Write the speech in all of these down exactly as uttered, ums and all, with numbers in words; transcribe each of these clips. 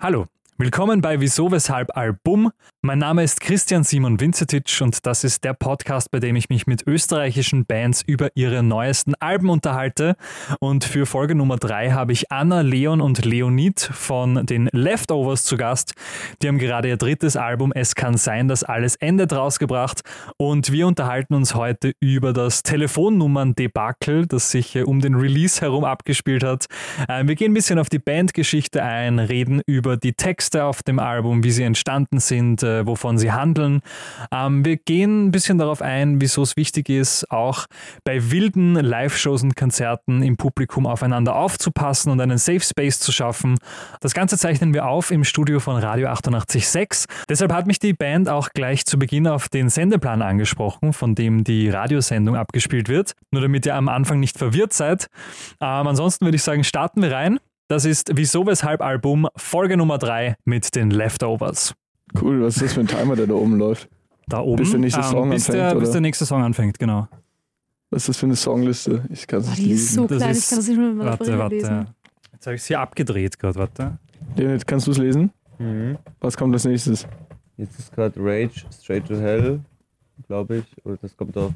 Hallo, willkommen bei Wieso Weshalb Album. Mein Name ist Christian Simon Vincetic und das ist der Podcast, bei dem ich mich mit österreichischen Bands über ihre neuesten Alben unterhalte. Und für Folge Nummer drei habe ich Anna, Leon und Leonid von den Leftovers zu Gast. Die haben gerade ihr drittes Album Es kann sein, dass alles endet rausgebracht und wir unterhalten uns heute über das Telefonnummern-Debakel, das sich um den Release herum abgespielt hat. Wir gehen ein bisschen auf die Bandgeschichte ein, reden über die Texte auf dem Album, wie sie entstanden sind, wovon sie handeln. Ähm, wir gehen ein bisschen darauf ein, wieso es wichtig ist, auch bei wilden Live-Shows und Konzerten im Publikum aufeinander aufzupassen und einen Safe Space zu schaffen. Das Ganze zeichnen wir auf im Studio von Radio achtundachtzig Komma sechs. Deshalb hat mich die Band auch gleich zu Beginn auf den Sendeplan angesprochen, von dem die Radiosendung abgespielt wird. Nur damit ihr am Anfang nicht verwirrt seid. Ähm, ansonsten würde ich sagen, starten wir rein. Das ist Wieso Weshalb Album, Folge Nummer drei mit den Leftovers. Cool, was ist das für ein Timer, der da oben läuft? Da oben? Bis der nächste Song ähm, bis anfängt, der, oder? Bis der nächste Song anfängt, genau. Was ist das für eine Songliste? Ich kann es nicht Die ist lesen. so Das klein, ist- ich kann das nicht mehr Warte, warte. lesen. Jetzt habe ich es hier abgedreht gerade, warte. Leonid, kannst du es lesen? Mhm. Was kommt als nächstes? Jetzt ist gerade Rage Straight to Hell, glaube ich. Oder das kommt auf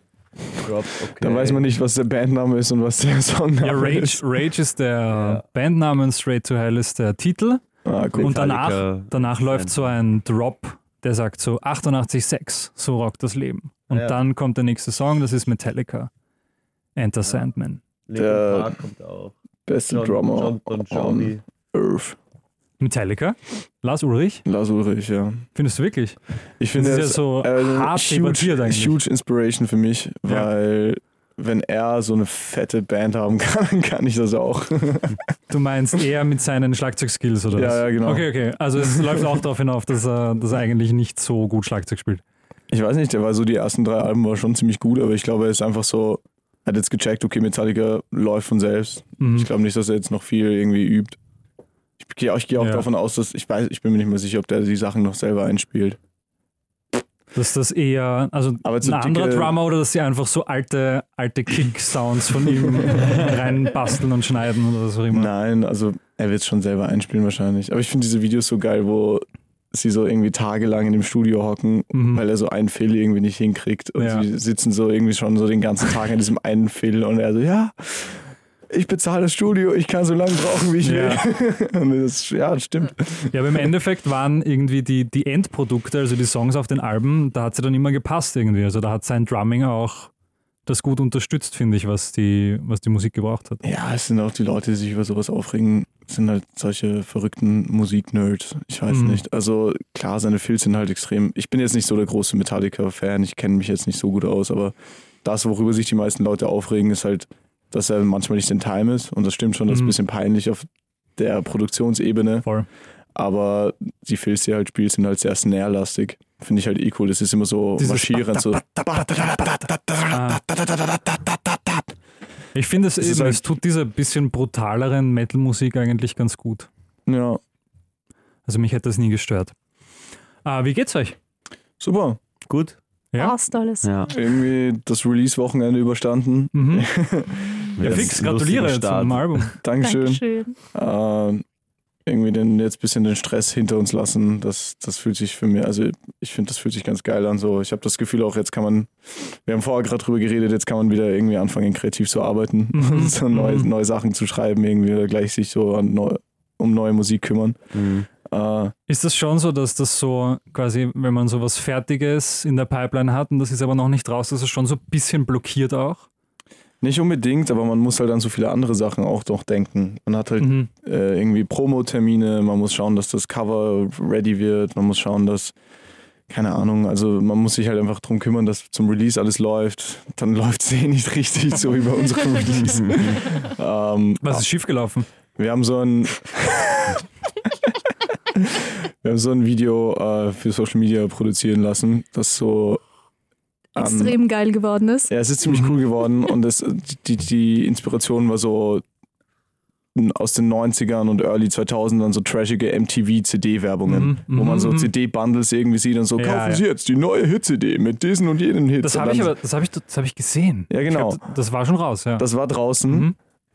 Drop, okay. Dann weiß man nicht, was der Bandname ist und was der Songname Ja, Rage, ist. Rage ist der Ja. Bandname und Straight to Hell ist der Titel. Ah, cool. Und danach, Metallica. danach läuft so ein Drop, der sagt so achtundachtzig Komma sechs, so rockt das Leben. Und Ja. dann kommt der nächste Song, das ist Metallica. Enter Sandman. Linkin Der- Park kommt auch. Beste John, Drummer John Bon on Jovi. Earth. Metallica? Lars Ulrich? Lars Ulrich, ja. Findest du wirklich? Ich finde, Das er ist ja so äh, hart debattiert huge, eigentlich. huge Inspiration für mich, Ja. weil wenn er so eine fette Band haben kann, dann kann ich das auch. Du meinst eher mit seinen Schlagzeugskills oder Ja, was? ja, genau. Okay, okay. Also es läuft auch darauf hinauf, dass er, dass er eigentlich nicht so gut Schlagzeug spielt. Ich weiß nicht, der war so, die ersten drei Alben war schon ziemlich gut, aber ich glaube, er ist einfach so, hat jetzt gecheckt, okay, Metallica läuft von selbst. Mhm. Ich glaube nicht, dass er jetzt noch viel irgendwie übt. Ich gehe ich gehe auch Ja. davon aus, dass, ich weiß, ich bin mir nicht mehr sicher, ob der die Sachen noch selber einspielt. Dass das eher, also Aber ein so anderer dicke- Drummer oder dass sie einfach so alte, alte Kick-Sounds von ihm reinbasteln und schneiden oder so immer. Nein, also er wird es schon selber einspielen wahrscheinlich. Aber ich finde diese Videos so geil, wo sie so irgendwie tagelang in dem Studio hocken, Mhm. weil er so einen Fill irgendwie nicht hinkriegt. Und Ja. sie sitzen so irgendwie schon so den ganzen Tag an diesem einen Fill und er so, ja, ich bezahle das Studio, ich kann so lange brauchen, wie ich Ja. will. Und das, ja, das stimmt. Ja, aber im Endeffekt waren irgendwie die, die Endprodukte, also die Songs auf den Alben, da hat sie dann immer gepasst irgendwie. Also da hat sein Drumming auch das gut unterstützt, finde ich, was die, was die Musik gebraucht hat. Ja, es sind auch die Leute, die sich über sowas aufregen, sind halt solche verrückten Musiknerds. Ich weiß Mhm. nicht. Also klar, seine Fills sind halt extrem. Ich bin jetzt nicht so der große Metallica-Fan, ich kenne mich jetzt nicht so gut aus, aber das, worüber sich die meisten Leute aufregen, ist halt, dass er manchmal nicht in Time ist. Und das stimmt schon, das ist Mhm. ein bisschen peinlich auf der Produktionsebene. Voll. Aber die Fills, die er halt spielt, sind halt sehr snare-lastig. Finde ich halt eh cool. Das ist immer so Dieses marschierend. So. Ah. Ich finde es Das ist eben, halt- es tut dieser bisschen brutaleren Metal-Musik eigentlich ganz gut. Ja, Also mich hätte das nie gestört. Ah, wie geht's euch? super. Gut. Ja? Passt alles. Ja. Irgendwie das Release-Wochenende überstanden. Mhm. Ja, Jetzt fix, ein gratuliere lustiger Start. zum Album. Dankeschön. Dankeschön. Äh, irgendwie den, jetzt ein bisschen den Stress hinter uns lassen. Das, das fühlt sich für mich, also ich finde, das fühlt sich ganz geil an. So, ich habe das Gefühl auch, jetzt kann man, wir haben vorher gerade drüber geredet, jetzt kann man wieder irgendwie anfangen, kreativ zu arbeiten, Mhm. so neue, Mhm. neue Sachen zu schreiben, irgendwie oder gleich sich so an neu, um neue Musik kümmern. Mhm. Äh, Ist das schon so, dass das so quasi, wenn man sowas Fertiges in der Pipeline hat und das ist aber noch nicht raus, dass es schon so ein bisschen blockiert auch? nicht unbedingt, aber man muss halt an so viele andere Sachen auch noch denken. Man hat halt Mhm. äh, irgendwie Promo-Termine, man muss schauen, dass das Cover ready wird, man muss schauen, dass, keine Ahnung, also man muss sich halt einfach drum kümmern, dass zum Release alles läuft. Dann läuft es eh nicht richtig so wie bei unserem Release. ähm, Was ist schiefgelaufen? wir haben so ein wir haben so ein Video äh, für Social Media produzieren lassen, das so an- Extrem geil geworden ist. ja, es ist ziemlich cool geworden und das, die, die Inspiration war so aus den neunzigern und Early zweitausendern so trashige M T V-C D-Werbungen, Mhm, wo man so mhm. C D-Bundles irgendwie sieht und so, Ja, kaufen ja. Sie jetzt die neue Hit-C D mit diesen und jenen Hits. Das Und habe ich dann- aber, das habe ich, das habe ich gesehen. Ja, genau. Ich glaub, das war schon raus, ja. Das war draußen. Mhm.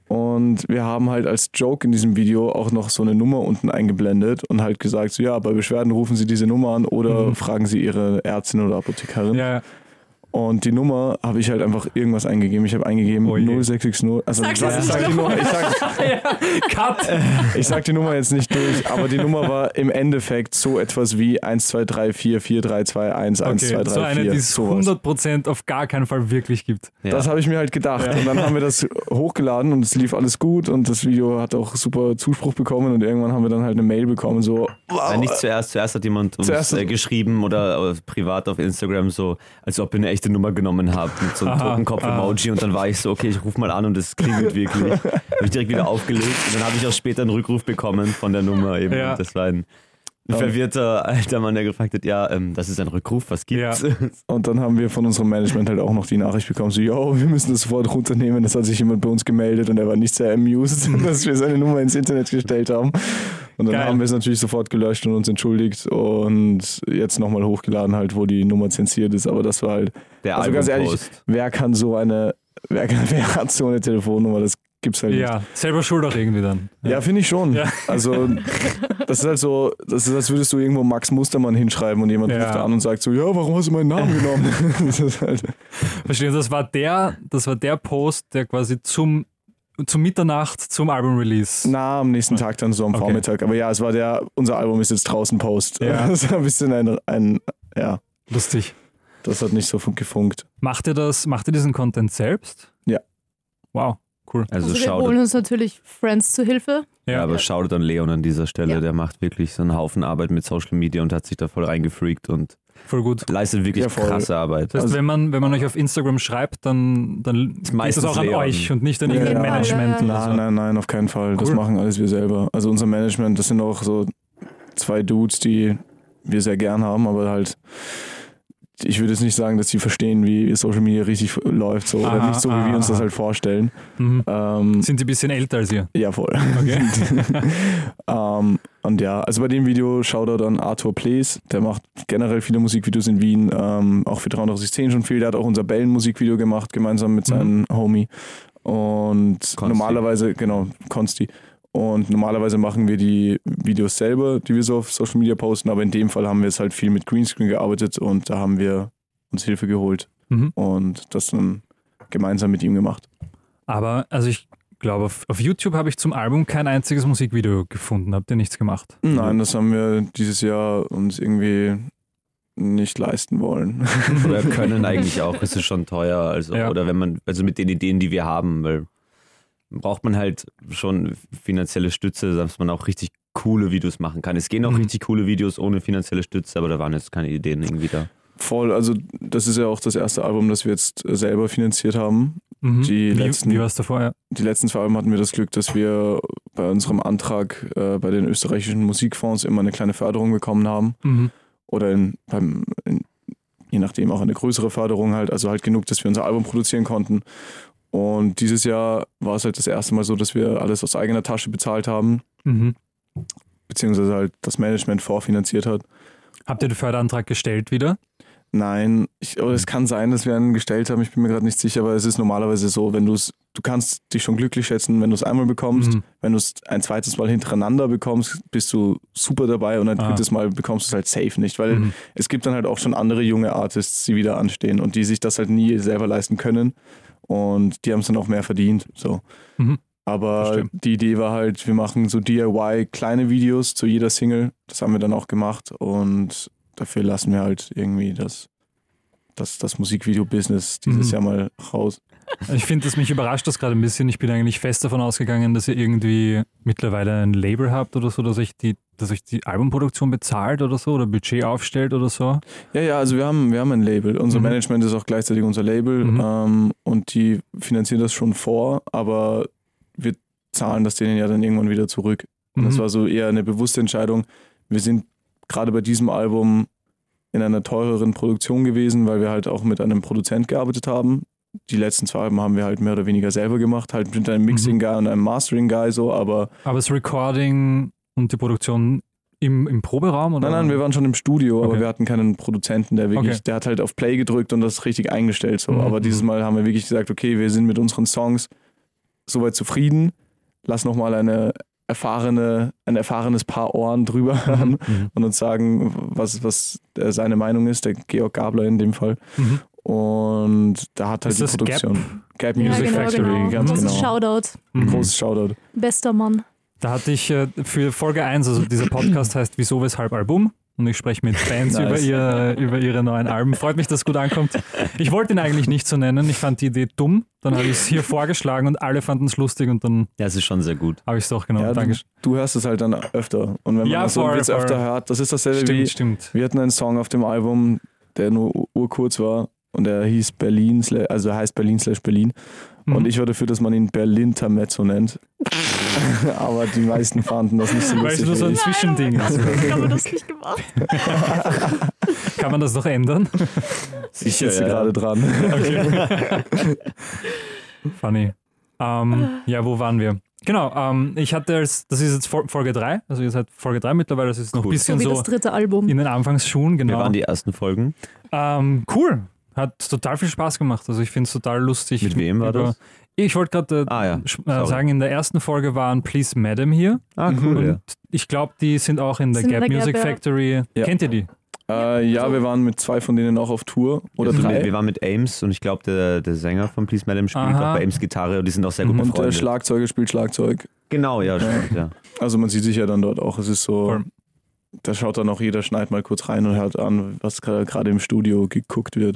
Und wir haben halt als Joke in diesem Video auch noch so eine Nummer unten eingeblendet und halt gesagt, so ja, bei Beschwerden rufen Sie diese Nummer an oder mhm. fragen Sie Ihre Ärztin oder Apothekerin. Ja. Und die Nummer habe ich halt einfach irgendwas eingegeben. Ich habe eingegeben oh null sechs sechs null. Also Sag's ich, das sag die Nummer, ich, sag, ja. Cut. ich sag die Nummer jetzt nicht durch, aber die Nummer war im Endeffekt so etwas wie eins zwei drei vier vier drei zwei eins eins zwei drei vier. So eine, die es hundert Prozent auf gar keinen Fall wirklich gibt. Ja. Das habe ich mir halt gedacht. Ja. Und dann haben wir das hochgeladen und es lief alles gut und das Video hat auch super Zuspruch bekommen und irgendwann haben wir dann halt eine Mail bekommen, so wow. Ja, nicht zuerst, zuerst hat jemand uns zuerst, äh, geschrieben oder äh, privat auf Instagram so, als ob ihr eine echte Nummer genommen habt mit so einem Totenkopf-Emoji und dann war ich so, okay, ich rufe mal an und es klingelt wirklich. Habe ich direkt wieder aufgelegt und dann habe ich auch später einen Rückruf bekommen von der Nummer eben. Ja. Das war ein, ein verwirrter alter Mann, der gefragt hat, ja, ähm, das ist ein Rückruf, was gibt's? Ja. Und dann haben wir von unserem Management halt auch noch die Nachricht bekommen, so, yo, wir müssen das sofort runternehmen. Das hat sich jemand bei uns gemeldet und er war nicht sehr amused, dass wir seine Nummer ins Internet gestellt haben. Und dann Geil. haben wir es natürlich sofort gelöscht und uns entschuldigt und jetzt nochmal hochgeladen halt, wo die Nummer zensiert ist. Aber das war halt, der also ganz ehrlich, wer kann so eine, wer, kann, wer hat so eine Telefonnummer, das gibt's halt ja, nicht. Selber schuld auch irgendwie dann. Ja, ja finde ich schon. Ja. Also das ist halt so, das ist, als würdest du irgendwo Max Mustermann hinschreiben und jemand ja. ruft an und sagt so, ja, warum hast du meinen Namen genommen? Das ist halt Verstehe, das war der, das war der Post, der quasi zum Zum Mitternacht, zum Album-Release. Na, am nächsten Tag dann so am okay. Vormittag. Aber ja, es war der, unser Album ist jetzt draußen Post. Ja. Das war ein bisschen ein, ein, ja. Lustig. Das hat nicht so gefunkt. Macht ihr das, macht ihr diesen Content selbst? Ja. Wow, cool. Also, also wir holen uns natürlich Friends zu Hilfe. Ja, ja aber ja. Schaut an Leon an dieser Stelle. Ja. Der macht wirklich so einen Haufen Arbeit mit Social Media und hat sich da voll reingefreakt und voll gut. Leistet wirklich ja, krasse Arbeit. Das heißt, wenn man, wenn man euch auf Instagram schreibt, dann, dann ist das auch an Leon. Euch und nicht an irgendein ja, Management. Ja, ja. Nein, nein, nein, auf keinen Fall. Cool. Das machen alles wir selber. Also unser Management, das sind auch so zwei Dudes, die wir sehr gern haben, aber halt, ich würde jetzt nicht sagen, dass die verstehen, wie Social Media richtig läuft, so, aha, oder nicht so, wie aha, wir uns das halt vorstellen. Mhm. Ähm, Sind die ein bisschen älter als ihr? Ja, voll. Okay. ähm, und ja, also bei dem Video Shoutout an Arthur Plays, der macht generell viele Musikvideos in Wien, ähm, auch für dreiunddreißig schon viel, der hat auch unser Bällen-Musikvideo gemacht, gemeinsam mit seinem mhm. Homie. Und Konsti. normalerweise, genau, Konsti. Und normalerweise machen wir die Videos selber, die wir so auf Social Media posten, aber in dem Fall haben wir es halt viel mit Greenscreen gearbeitet und da haben wir uns Hilfe geholt mhm. und das dann gemeinsam mit ihm gemacht. Aber, also ich glaube, auf, auf YouTube habe ich zum Album kein einziges Musikvideo gefunden. Habt ihr nichts gemacht? Nein, das haben wir dieses Jahr uns irgendwie nicht leisten wollen. Oder können eigentlich auch, es ist schon teuer, also ja. oder wenn man, also mit den Ideen, die wir haben, weil braucht man halt schon finanzielle Stütze, dass man auch richtig coole Videos machen kann. Es gehen auch mhm. richtig coole Videos ohne finanzielle Stütze, aber da waren jetzt keine Ideen irgendwie da. Voll, also das ist ja auch das erste Album, das wir jetzt selber finanziert haben. Mhm. Die wie letzten, wie war es davor? Ja. Die letzten zwei Alben hatten wir das Glück, dass wir bei unserem Antrag äh, bei den österreichischen Musikfonds immer eine kleine Förderung bekommen haben. Mhm. Oder in, beim, in, je nachdem auch eine größere Förderung halt, also halt genug, dass wir unser Album produzieren konnten. Und dieses Jahr war es halt das erste Mal so, dass wir alles aus eigener Tasche bezahlt haben, mhm. beziehungsweise halt das Management vorfinanziert hat. Habt ihr den Förderantrag gestellt wieder? Nein, ich, aber es kann sein, dass wir einen gestellt haben, ich bin mir gerade nicht sicher, aber es ist normalerweise so, wenn du es, du kannst dich schon glücklich schätzen, wenn du es einmal bekommst, mhm. wenn du es ein zweites Mal hintereinander bekommst, bist du super dabei und ein ah. drittes Mal bekommst du es halt safe nicht, weil mhm. es gibt dann halt auch schon andere junge Artists, die wieder anstehen und die sich das halt nie selber leisten können. Und die haben es dann auch mehr verdient. So. Mhm. Aber Verstehe. die Idee war halt, wir machen so D I Y kleine Videos zu jeder Single. Das haben wir dann auch gemacht. Und dafür lassen wir halt irgendwie das, das, das Musikvideo-Business dieses mhm. Jahr mal raus. Ich finde, dass mich überrascht das gerade ein bisschen. Ich bin eigentlich fest davon ausgegangen, dass ihr irgendwie mittlerweile ein Label habt oder so, dass euch die, dass euch die Albumproduktion bezahlt oder so oder Budget aufstellt oder so. Ja, ja, also wir haben, wir haben ein Label. Unser mhm. Management ist auch gleichzeitig unser Label mhm. ähm, und die finanzieren das schon vor, aber wir zahlen das denen ja dann irgendwann wieder zurück. Und mhm. das war so eher eine bewusste Entscheidung. Wir sind gerade bei diesem Album in einer teureren Produktion gewesen, weil wir halt auch mit einem Produzent gearbeitet haben. Die letzten zwei Alben haben wir halt mehr oder weniger selber gemacht, halt mit einem Mixing-Guy und einem Mastering-Guy so, aber... Aber das Recording und die Produktion im, im Proberaum? Oder? Nein, nein, wir waren schon im Studio, okay. aber wir hatten keinen Produzenten, der wirklich, okay. der hat halt auf Play gedrückt und das richtig eingestellt so, mhm. aber dieses Mal haben wir wirklich gesagt, okay, wir sind mit unseren Songs soweit zufrieden, lass nochmal eine erfahrene, ein erfahrenes Paar Ohren drüber hören mhm. und uns sagen, was, was seine Meinung ist, der Georg Gabler in dem Fall. Mhm. Und da hat halt ist die das Produktion. Gap, Gap Music ja, genau, Factory, genau. ganz Großes genau. Shoutout. Mhm. Großes Shoutout. Bester Mann. Da hatte ich äh, für Folge eins, also dieser Podcast heißt Wieso, Weshalb, Album. Und ich spreche mit Fans nice. über, ihr, über ihre neuen Alben. Freut mich, dass es gut ankommt. Ich wollte ihn eigentlich nicht so nennen. Ich fand die Idee dumm. Dann habe ich es hier vorgeschlagen und alle fanden es lustig und dann ja, es ist schon sehr gut. Habe ich es doch genommen. Ja, du, du hörst es halt dann öfter. Und wenn man ja, das so voll, jetzt voll. öfter hört, das ist dasselbe stimmt, wie, stimmt. wir hatten einen Song auf dem Album, der nur urkurz war und der hieß Berlin, also heißt Berlin slash Berlin. Mhm. Und ich war dafür, dass man ihn Berlin-Intermezzo nennt. Aber die meisten fanden das nicht so lustig. Weil es nur so ein Zwischending ist. Ich habe das nicht gemacht. Kann man das noch ändern? Ich sitze ja, gerade dran. Okay. Funny. Ähm, ja, wo waren wir? Genau, ähm, ich hatte als, das ist jetzt Folge drei, also ihr seid Folge drei mittlerweile, das ist noch ein cool. bisschen so wie so das dritte Album. In den Anfangsschuhen, genau. Wir waren die ersten Folgen. Ähm, cool, hat total viel Spaß gemacht, also ich finde es total lustig. Mit wem war über, das? Ich wollte gerade äh, ah, ja. äh, sagen, in der ersten Folge waren Please Madam hier. Ah, cool. Und ja. ich glaube, die sind auch in der Sind Gap in der Music Gap, ja. Factory. Ja. Kennt ihr die? Äh, ja, wir waren mit zwei von denen auch auf Tour. Oder also drei. Wir waren mit Ames und ich glaube, der, der Sänger von Please Madam spielt Aha. auch bei Ames Gitarre und die sind auch sehr gut Und befreundet. der Schlagzeuger spielt Schlagzeug. Genau, ja, stimmt, ja. Also man sieht sich ja dann dort auch. Es ist so, Voll. da schaut dann auch jeder, schneidet mal kurz rein und hört an, was gerade im Studio geguckt wird.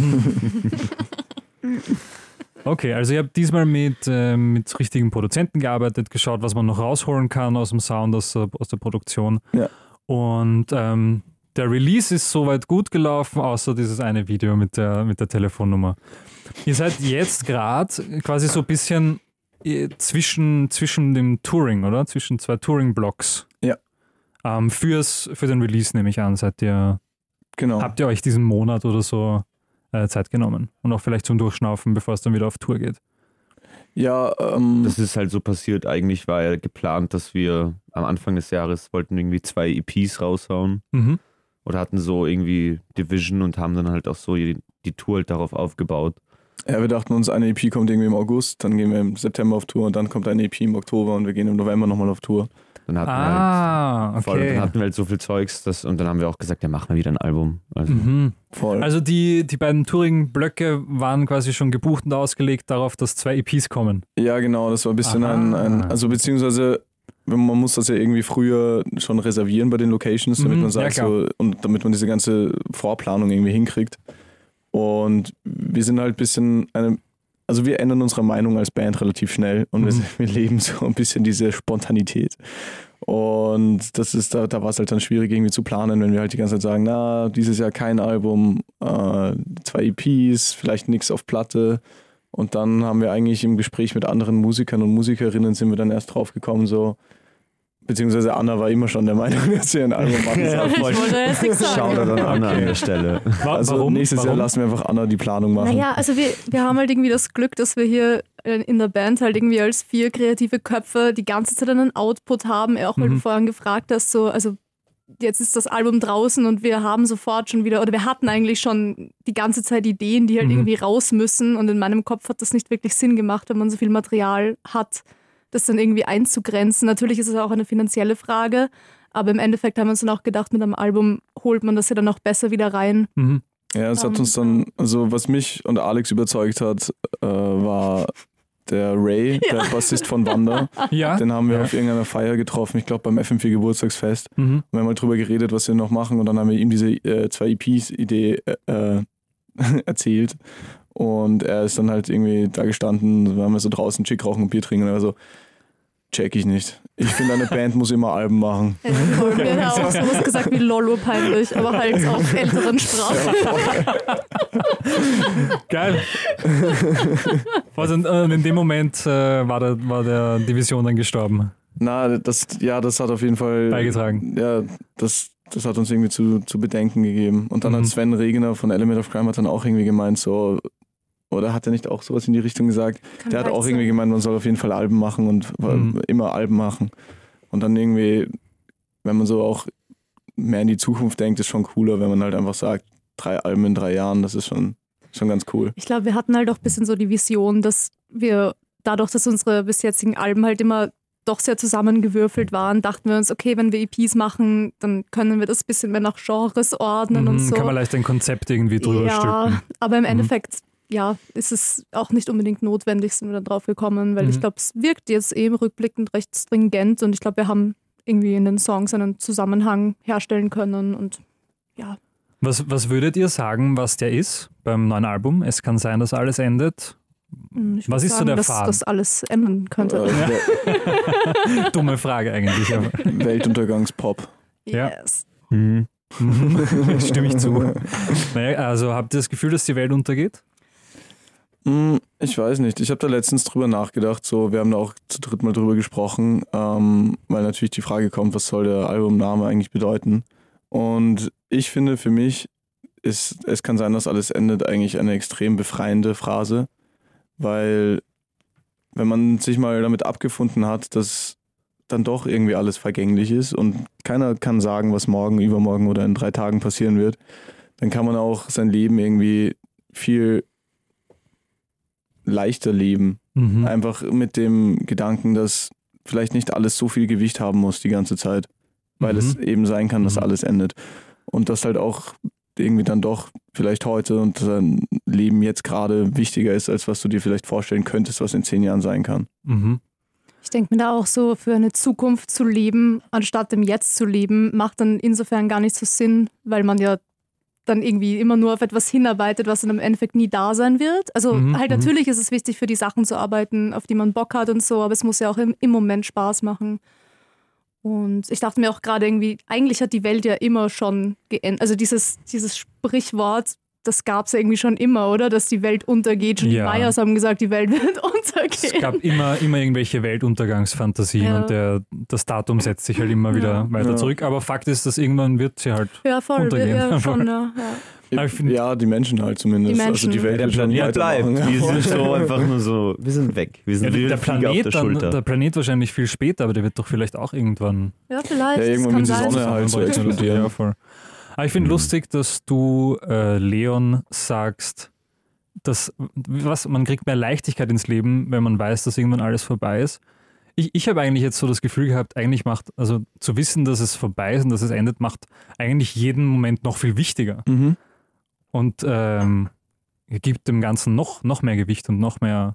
Okay, also ihr habt diesmal mit, äh, mit richtigen Produzenten gearbeitet, geschaut, was man noch rausholen kann aus dem Sound, aus, aus der Produktion. Ja. Und ähm, der Release ist soweit gut gelaufen, außer dieses eine Video mit der, mit der Telefonnummer. Ihr seid jetzt gerade quasi so ein bisschen zwischen, zwischen dem Touring, oder? Zwischen zwei Touring-Blocks. Ja. Ähm, fürs, für den Release nehme ich an, seid ihr, Genau. habt ihr euch diesen Monat oder so äh, Zeit genommen? Und auch vielleicht zum Durchschnaufen, bevor es dann wieder auf Tour geht? Ja, ähm. Das ist halt so passiert. Eigentlich war ja geplant, dass wir am Anfang des Jahres wollten irgendwie zwei E Ps raushauen. Mhm. Oder hatten so irgendwie Division und haben dann halt auch so die, die Tour halt darauf aufgebaut. Ja, wir dachten uns, eine E P kommt irgendwie im August, dann gehen wir im September auf Tour und dann kommt eine E P im Oktober und wir gehen im November nochmal auf Tour. Dann hatten Ah, wir halt voll, okay. dann hatten wir halt so viel Zeugs das, und dann haben wir auch gesagt, ja, machen wir wieder ein Album. Also, Mhm. Voll. Also die, die beiden Touring-Blöcke waren quasi schon gebucht und ausgelegt darauf, dass zwei E Ps kommen. Ja, genau, das war ein bisschen ein, ein, also beziehungsweise man muss das ja irgendwie früher schon reservieren bei den Locations, damit Mhm, man sagt ja, so, und damit man diese ganze Vorplanung irgendwie hinkriegt. Und wir sind halt ein bisschen eine, also wir ändern unsere Meinung als Band relativ schnell und Mhm. wir, wir leben so ein bisschen diese Spontanität. Und das ist, da, da war es halt dann schwierig irgendwie zu planen, wenn wir halt die ganze Zeit sagen, na, dieses Jahr kein Album, äh, zwei E Ps, vielleicht nichts auf Platte. Und dann haben wir eigentlich im Gespräch mit anderen Musikern und Musikerinnen sind wir dann erst drauf gekommen, so, beziehungsweise Anna war immer schon der Meinung, dass wir ein Album machen Ja, sollen. voll. Ich wollte jetzt nichts sagen. Schau da dann an an der Stelle. Wa- Also warum? nächstes warum? Jahr lassen wir einfach Anna die Planung machen. Naja, also wir, wir haben halt irgendwie das Glück, dass wir hier in der Band halt irgendwie als vier kreative Köpfe die ganze Zeit einen Output haben. Auch weil Mhm. du vorhin gefragt hast, so, also jetzt ist das Album draußen und wir haben sofort schon wieder, oder wir hatten eigentlich schon die ganze Zeit Ideen, die halt Mhm. irgendwie raus müssen und in meinem Kopf hat das nicht wirklich Sinn gemacht, wenn man so viel Material hat, das dann irgendwie einzugrenzen. Natürlich ist es auch eine finanzielle Frage, aber im Endeffekt haben wir uns dann auch gedacht, mit einem Album holt man das ja dann auch besser wieder rein. Mhm. Ja, es hat Ähm, uns dann, also was mich und Alex überzeugt hat, äh, war der Ray, der Bassist von Wanda. Ja. Den haben wir Ja. auf irgendeiner Feier getroffen, ich glaube beim F M vier Geburtstagsfest. Mhm. Und wir haben mal drüber geredet, was wir noch machen und dann haben wir ihm diese äh, zwei E Ps-Idee äh, erzählt. Und er ist dann halt irgendwie da gestanden, wir haben so draußen Chick rauchen und Bier trinken und er war so, check ich nicht. Ich finde, eine Band muss immer Alben machen. Ja, voll. Wir haben auch sowas gesagt wie Lolo peinlich, aber halt auf älteren Sprachen. Geil. Was in, äh, in dem Moment äh, war, der, war der Division dann gestorben. Na, das, ja, das hat auf jeden Fall Beigetragen. Ja, das, das hat uns irgendwie zu, zu bedenken gegeben. Und dann Mhm. hat Sven Regener von Element of Crime hat dann auch irgendwie gemeint, so, oder hat er nicht auch sowas in die Richtung gesagt? Kann Der hat weit auch sein. irgendwie gemeint, man soll auf jeden Fall Alben machen und Mhm. immer Alben machen. Und dann irgendwie, wenn man so auch mehr in die Zukunft denkt, ist schon cooler, wenn man halt einfach sagt, drei Alben in drei Jahren, das ist schon, schon ganz cool. Ich glaube, wir hatten halt auch ein bisschen so die Vision, dass wir dadurch, dass unsere bis jetzigen Alben halt immer doch sehr zusammengewürfelt waren, dachten wir uns, okay, wenn wir E Ps machen, dann können wir das ein bisschen mehr nach Genres ordnen mhm, und so. Kann man leicht ein Konzept irgendwie drüber ja, stülpen. Ja, aber im mhm. Endeffekt, ja, ist es auch nicht unbedingt notwendig, sind wir dann drauf gekommen, weil mhm. ich glaube, es wirkt jetzt eben rückblickend recht stringent und ich glaube, wir haben irgendwie in den Songs einen Zusammenhang herstellen können und ja. Was, was würdet ihr sagen, was der ist beim neuen Album? Es kann sein, dass alles endet. Ich was ist sagen, so der dass Faden? das alles ändern könnte. Ja. Dumme Frage eigentlich. Aber. Weltuntergangspop. Yes. Ja. Mhm. Stimme ich zu. Naja, also habt ihr das Gefühl, dass die Welt untergeht? Ich weiß nicht. Ich habe da letztens drüber nachgedacht. So, wir haben da auch zu dritt mal drüber gesprochen, ähm, weil natürlich die Frage kommt, was soll der Albumname eigentlich bedeuten? Und ich finde, für mich ist, es kann sein, dass alles endet, eigentlich eine extrem befreiende Phrase, weil wenn man sich mal damit abgefunden hat, dass dann doch irgendwie alles vergänglich ist und keiner kann sagen, was morgen, übermorgen oder in drei Tagen passieren wird, dann kann man auch sein Leben irgendwie viel leichter leben. Mhm. Einfach mit dem Gedanken, dass vielleicht nicht alles so viel Gewicht haben muss die ganze Zeit, weil mhm. es eben sein kann, dass mhm. alles endet. Und dass halt auch irgendwie dann doch vielleicht heute und dein Leben jetzt gerade wichtiger ist, als was du dir vielleicht vorstellen könntest, was in zehn Jahren sein kann. Mhm. Ich denke mir da auch so, für eine Zukunft zu leben, anstatt im Jetzt zu leben, macht dann insofern gar nicht so Sinn, weil man ja dann irgendwie immer nur auf etwas hinarbeitet, was dann im Endeffekt nie da sein wird. Also mhm, halt natürlich ist es wichtig, für die Sachen zu arbeiten, auf die man Bock hat und so, aber es muss ja auch im, im Moment Spaß machen. Und ich dachte mir auch gerade irgendwie, eigentlich hat die Welt ja immer schon geändert. Also dieses, dieses Sprichwort, das gab es ja irgendwie schon immer, oder? Dass die Welt untergeht. Schon ja. die Mayas haben gesagt, die Welt wird untergehen. Es gab immer, immer irgendwelche Weltuntergangsfantasien ja. und der, das Datum setzt sich halt immer wieder ja. weiter ja. zurück. Aber Fakt ist, dass irgendwann wird sie halt ja, voll, untergehen. Ja, schon, ja. Ja. Ja, die Menschen halt zumindest. Die Menschen. Also die Welt der Planet bleibt. Wir sind so einfach nur so, wir sind weg. Wir sind ja, der, Planet auf der, dann, Schulter. der Planet wahrscheinlich viel später, aber der wird doch vielleicht auch irgendwann. Ja, vielleicht. Ja, irgendwann wird die Sonne halt so explodieren. Ja, voll. Aber ich finde mhm. lustig, dass du, äh, Leon, sagst, dass was, man kriegt mehr Leichtigkeit ins Leben, wenn man weiß, dass irgendwann alles vorbei ist. Ich, ich habe eigentlich jetzt so das Gefühl gehabt, eigentlich macht, also zu wissen, dass es vorbei ist und dass es endet, macht eigentlich jeden Moment noch viel wichtiger. Mhm. Und ähm, gibt dem Ganzen noch, noch mehr Gewicht und noch mehr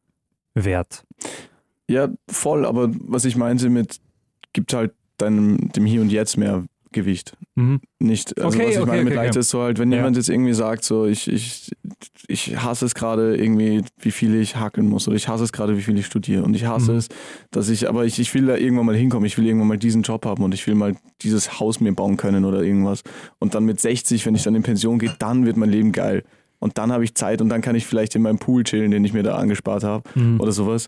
Wert. Ja, voll, aber was ich meinte mit, gibt halt deinem, dem Hier und Jetzt mehr Gewicht. Mhm. Nicht, also okay, was ich okay, meine okay, mit leicht okay. ist so halt, wenn ja. jemand jetzt irgendwie sagt, so ich, ich, ich hasse es gerade irgendwie, wie viel ich hackeln muss oder ich hasse es gerade, wie viel ich studiere und ich hasse mhm. es, dass ich, aber ich, ich will da irgendwann mal hinkommen, ich will irgendwann mal diesen Job haben und ich will mal dieses Haus mir bauen können oder irgendwas und dann mit sechzig, wenn ich dann in Pension gehe, dann wird mein Leben geil und dann habe ich Zeit und dann kann ich vielleicht in meinem Pool chillen, den ich mir da angespart habe mhm. oder sowas.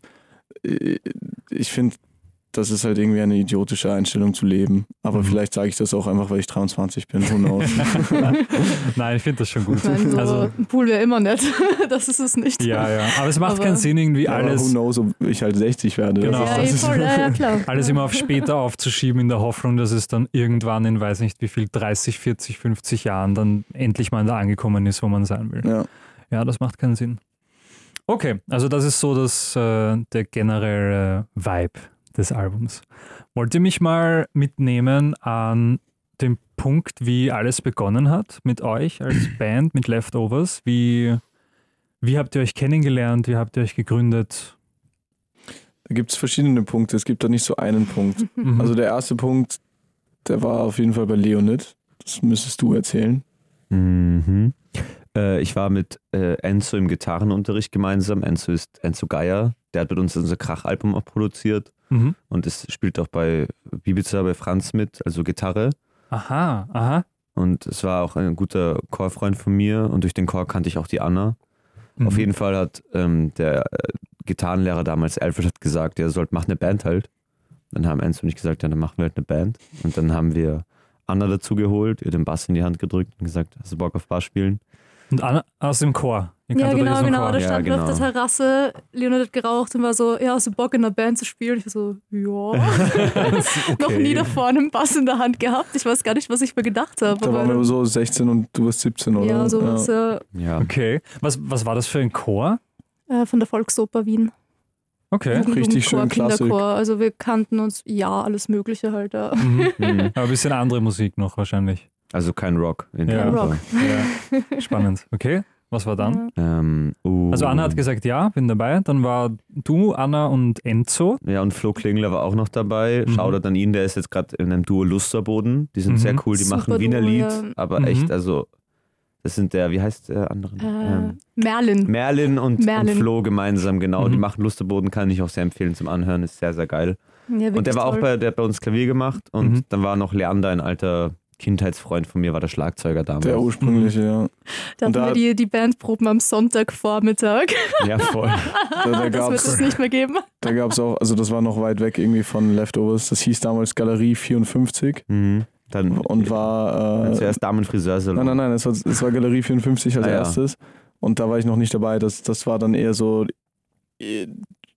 Ich finde, das ist halt irgendwie eine idiotische Einstellung zu leben. Aber mhm. vielleicht sage ich das auch einfach, weil ich dreiundzwanzig bin. Who knows? Nein, ich finde das schon gut. Ich meine, so also, ein Pool wäre immer nett. Das ist es nicht. Ja, ja. Aber es macht aber keinen Sinn, irgendwie ja, alles. Who knows, ob ich halt sechzig werde. Genau. Ja, ja, voll, ja, klar. Alles immer auf später aufzuschieben, in der Hoffnung, dass es dann irgendwann in, weiß nicht wie viel, dreißig, vierzig, fünfzig Jahren dann endlich mal da angekommen ist, wo man sein will. Ja, ja das macht keinen Sinn. Okay, also das ist so das, äh, der generelle Vibe des Albums. Wollt ihr mich mal mitnehmen an den Punkt, wie alles begonnen hat mit euch als Band, mit Leftovers? Wie, wie habt ihr euch kennengelernt? Wie habt ihr euch gegründet? Da gibt es verschiedene Punkte. Es gibt da nicht so einen Punkt. Mhm. Also der erste Punkt, der war auf jeden Fall bei Leonid. Das müsstest du erzählen. Mhm. Äh, ich war mit äh, Enzo im Gitarrenunterricht gemeinsam. Enzo ist Enzo Geier. Der hat mit uns unser Krach-Album auch produziert. Mhm. Und es spielt auch bei Bibiza, bei Franz mit, also Gitarre. Aha, aha. Und es war auch ein guter Chorfreund von mir und durch den Chor kannte ich auch die Anna. Mhm. Auf jeden Fall hat ähm, der äh, Gitarrenlehrer damals, Alfred, hat gesagt, ihr sollt, macht eine Band halt. Dann haben Enzo und ich gesagt, ja, dann machen wir halt eine Band. Und dann haben wir Anna dazu geholt, ihr den Bass in die Hand gedrückt und gesagt, hast du Bock auf Bass spielen? Und Anna aus dem Chor. Ja, genau, genau. Da ja, standen genau. wir auf der Terrasse, Leonid hat geraucht und war so, ja, hast du Bock in einer Band zu spielen? Ich war so, ja. Okay. Noch nie davor einen Bass in der Hand gehabt. Ich weiß gar nicht, was ich mir gedacht habe. Da waren wir so sechzehn und du warst siebzehn, oder? Ja, sowas, ja. ja. Okay. Was, was war das für ein Chor? Äh, von der Volksoper Wien. Okay. Richtig schön Klassik. Kinderchor. Also wir kannten uns, ja, alles Mögliche halt. Ja. Mhm. Mhm. Aber ein bisschen andere Musik noch wahrscheinlich. Also kein Rock. In ja. dem Rock. Ja. Spannend. Okay, was war dann? Ja. Ähm, uh. Also Anna hat gesagt, ja, bin dabei. Dann war du, Anna und Enzo. Ja, und Flo Klingler war auch noch dabei. Mhm. Shoutout an ihn, der ist jetzt gerade in einem Duo Lusterboden. Die sind Mhm. sehr cool, die Super machen Wiener Duo, Lied, ja. aber Mhm. echt, also das sind der, wie heißt der andere? Äh, Ähm, Merlin. Merlin und, Merlin. und Flo gemeinsam, genau. Mhm. Die machen Lusterboden, kann ich auch sehr empfehlen zum Anhören, ist sehr, sehr geil. Ja, Und der wirklich war auch toll. bei, der hat bei uns Klavier gemacht und Mhm. dann war noch Leander, ein alter Kindheitsfreund von mir, war der Schlagzeuger damals. Der ursprüngliche, ja. Da hatten Und da- wir die, die Bandproben am Sonntagvormittag. Ja, voll. Da, da Das wird es gab's, nicht mehr geben. da gab's auch, also das war noch weit weg irgendwie von Leftovers. Das hieß damals Galerie vierundfünfzig Mhm. Dann und war. Äh, zuerst Damenfriseursalon. nein, nein, nein, es war, es war Galerie vierundfünfzig als Ah, ja. erstes. Und da war ich noch nicht dabei. Das, das war dann eher so äh,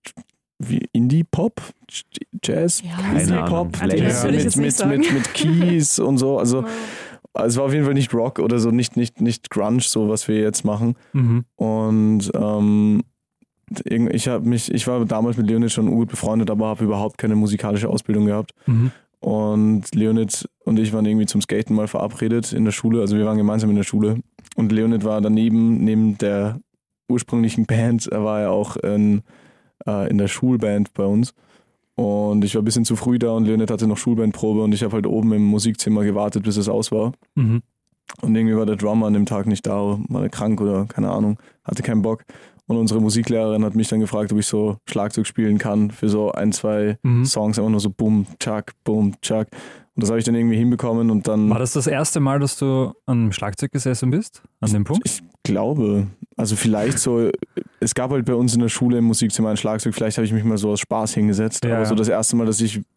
wie Indie-Pop, Jazz, Ja, Keine Indie-Pop, Ahnung. Also das Ja. würde ich mit, jetzt nicht mit, sagen. mit, mit Keys und so. Also Ja. es war auf jeden Fall nicht Rock oder so, nicht, nicht, nicht Grunge, so was wir jetzt machen. Mhm. Und ähm, irgend- ich habe mich, ich war damals mit Leonid schon gut befreundet, aber habe überhaupt keine musikalische Ausbildung gehabt. Mhm. Und Leonid und ich waren irgendwie zum Skaten mal verabredet in der Schule. Also wir waren gemeinsam in der Schule. Und Leonid war daneben, neben der ursprünglichen Band, er war ja auch in, äh, in der Schulband bei uns. Und ich war ein bisschen zu früh da und Leonid hatte noch Schulbandprobe und ich habe halt oben im Musikzimmer gewartet, bis es aus war. Mhm. Und irgendwie war der Drummer an dem Tag nicht da, war er krank oder keine Ahnung, hatte keinen Bock. Und unsere Musiklehrerin hat mich dann gefragt, ob ich so Schlagzeug spielen kann für so ein, zwei Mhm. Songs, einfach nur so Boom, Chuck, Boom, Chuck. Und das habe ich dann irgendwie hinbekommen und dann, War das das erste Mal, dass du am Schlagzeug gesessen bist? An dem Punkt? ich glaube, also vielleicht so, es gab halt bei uns in der Schule im Musikzimmer ein Schlagzeug, vielleicht habe ich mich mal so aus Spaß hingesetzt, Ja, aber ja. so das erste Mal, dass ich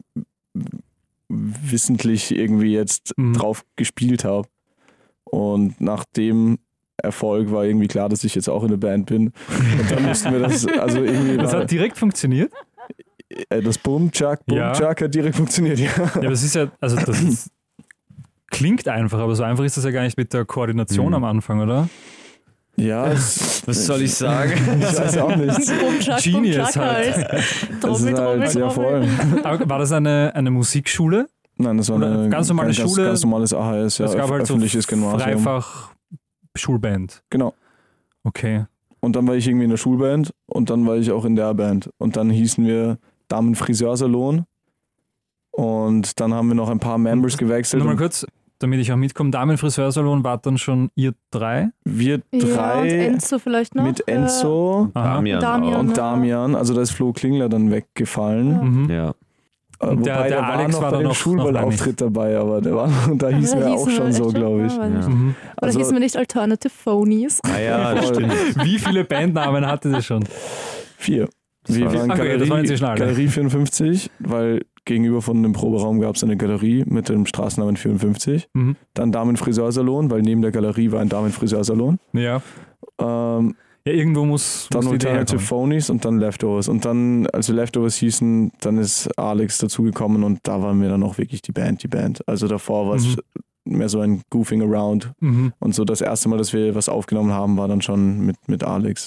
wissentlich irgendwie jetzt Mhm. drauf gespielt habe. Und nach dem Erfolg war irgendwie klar, dass ich jetzt auch in der Band bin. Und dann mussten wir das, also irgendwie Das war, hat direkt funktioniert? äh, das Boom, Chuck, Boom, Ja. Chuck hat direkt funktioniert, ja. Ja, aber es ist ja, also das ist, klingt einfach, aber so einfach ist das ja gar nicht mit der Koordination Mhm. am Anfang, oder? Ja, es, Was soll ich sagen? ich weiß auch nicht. Bumm, Chuck, Genius Bumm, Chuck halt. halt. Das Trommel, ist Trommel, halt, ja Trommel. voll. Aber war das eine, eine Musikschule? Nein, das war Oder eine ganz normale ganz, Schule? Ganz normales A H S, ja, es gab halt so öffentliches Gymnasium. Dreifach Schulband. Genau. Okay. Und dann war ich irgendwie in der Schulband und dann war ich auch in der Band. Und dann hießen wir Damen-Friseursalon. Und dann haben wir noch ein paar Members gewechselt. Nochmal Und kurz, damit ich auch mitkomme, Damen-Friseursalon war dann schon ihr drei? wir Ja, und drei Enzo vielleicht noch. mit Enzo Aha. Damian, Damian, auch. und ne? Damian. Also da ist Flo Klingler dann weggefallen. Ja. Mhm. Ja. Äh, Und Wobei der- der der, war Alex noch war bei da dem noch- Schulballauftritt dabei, aber der war und da Aber hießen da wir auch hießen schon wir so, echt glaube ich. schon? Ja, Ja. weiß Mhm. Oder Also- hießen wir nicht Alternative Phonies? Ah ja, Voll. stimmt. Wie viele Bandnamen hatte das schon? Vier. Das Wir war- waren Okay, das Galerie, waren inzwischen alle. Galerie vierundfünfzig, weil gegenüber von dem Proberaum gab es eine Galerie mit dem Straßennamen vierundfünfzig. Mhm. Dann Damen-Friseursalon, weil neben der Galerie war ein Damen-Friseursalon. Ja. Ähm, Ja, irgendwo muss, dann muss die Idee Alternative herkommen. Phonies und dann Leftovers. Und dann, als wir Leftovers hießen, dann ist Alex dazugekommen und da waren wir dann auch wirklich die Band, die Band. Also davor war es Mhm. mehr so ein Goofing Around. Mhm. Und so das erste Mal, dass wir was aufgenommen haben, war dann schon mit, mit Alex.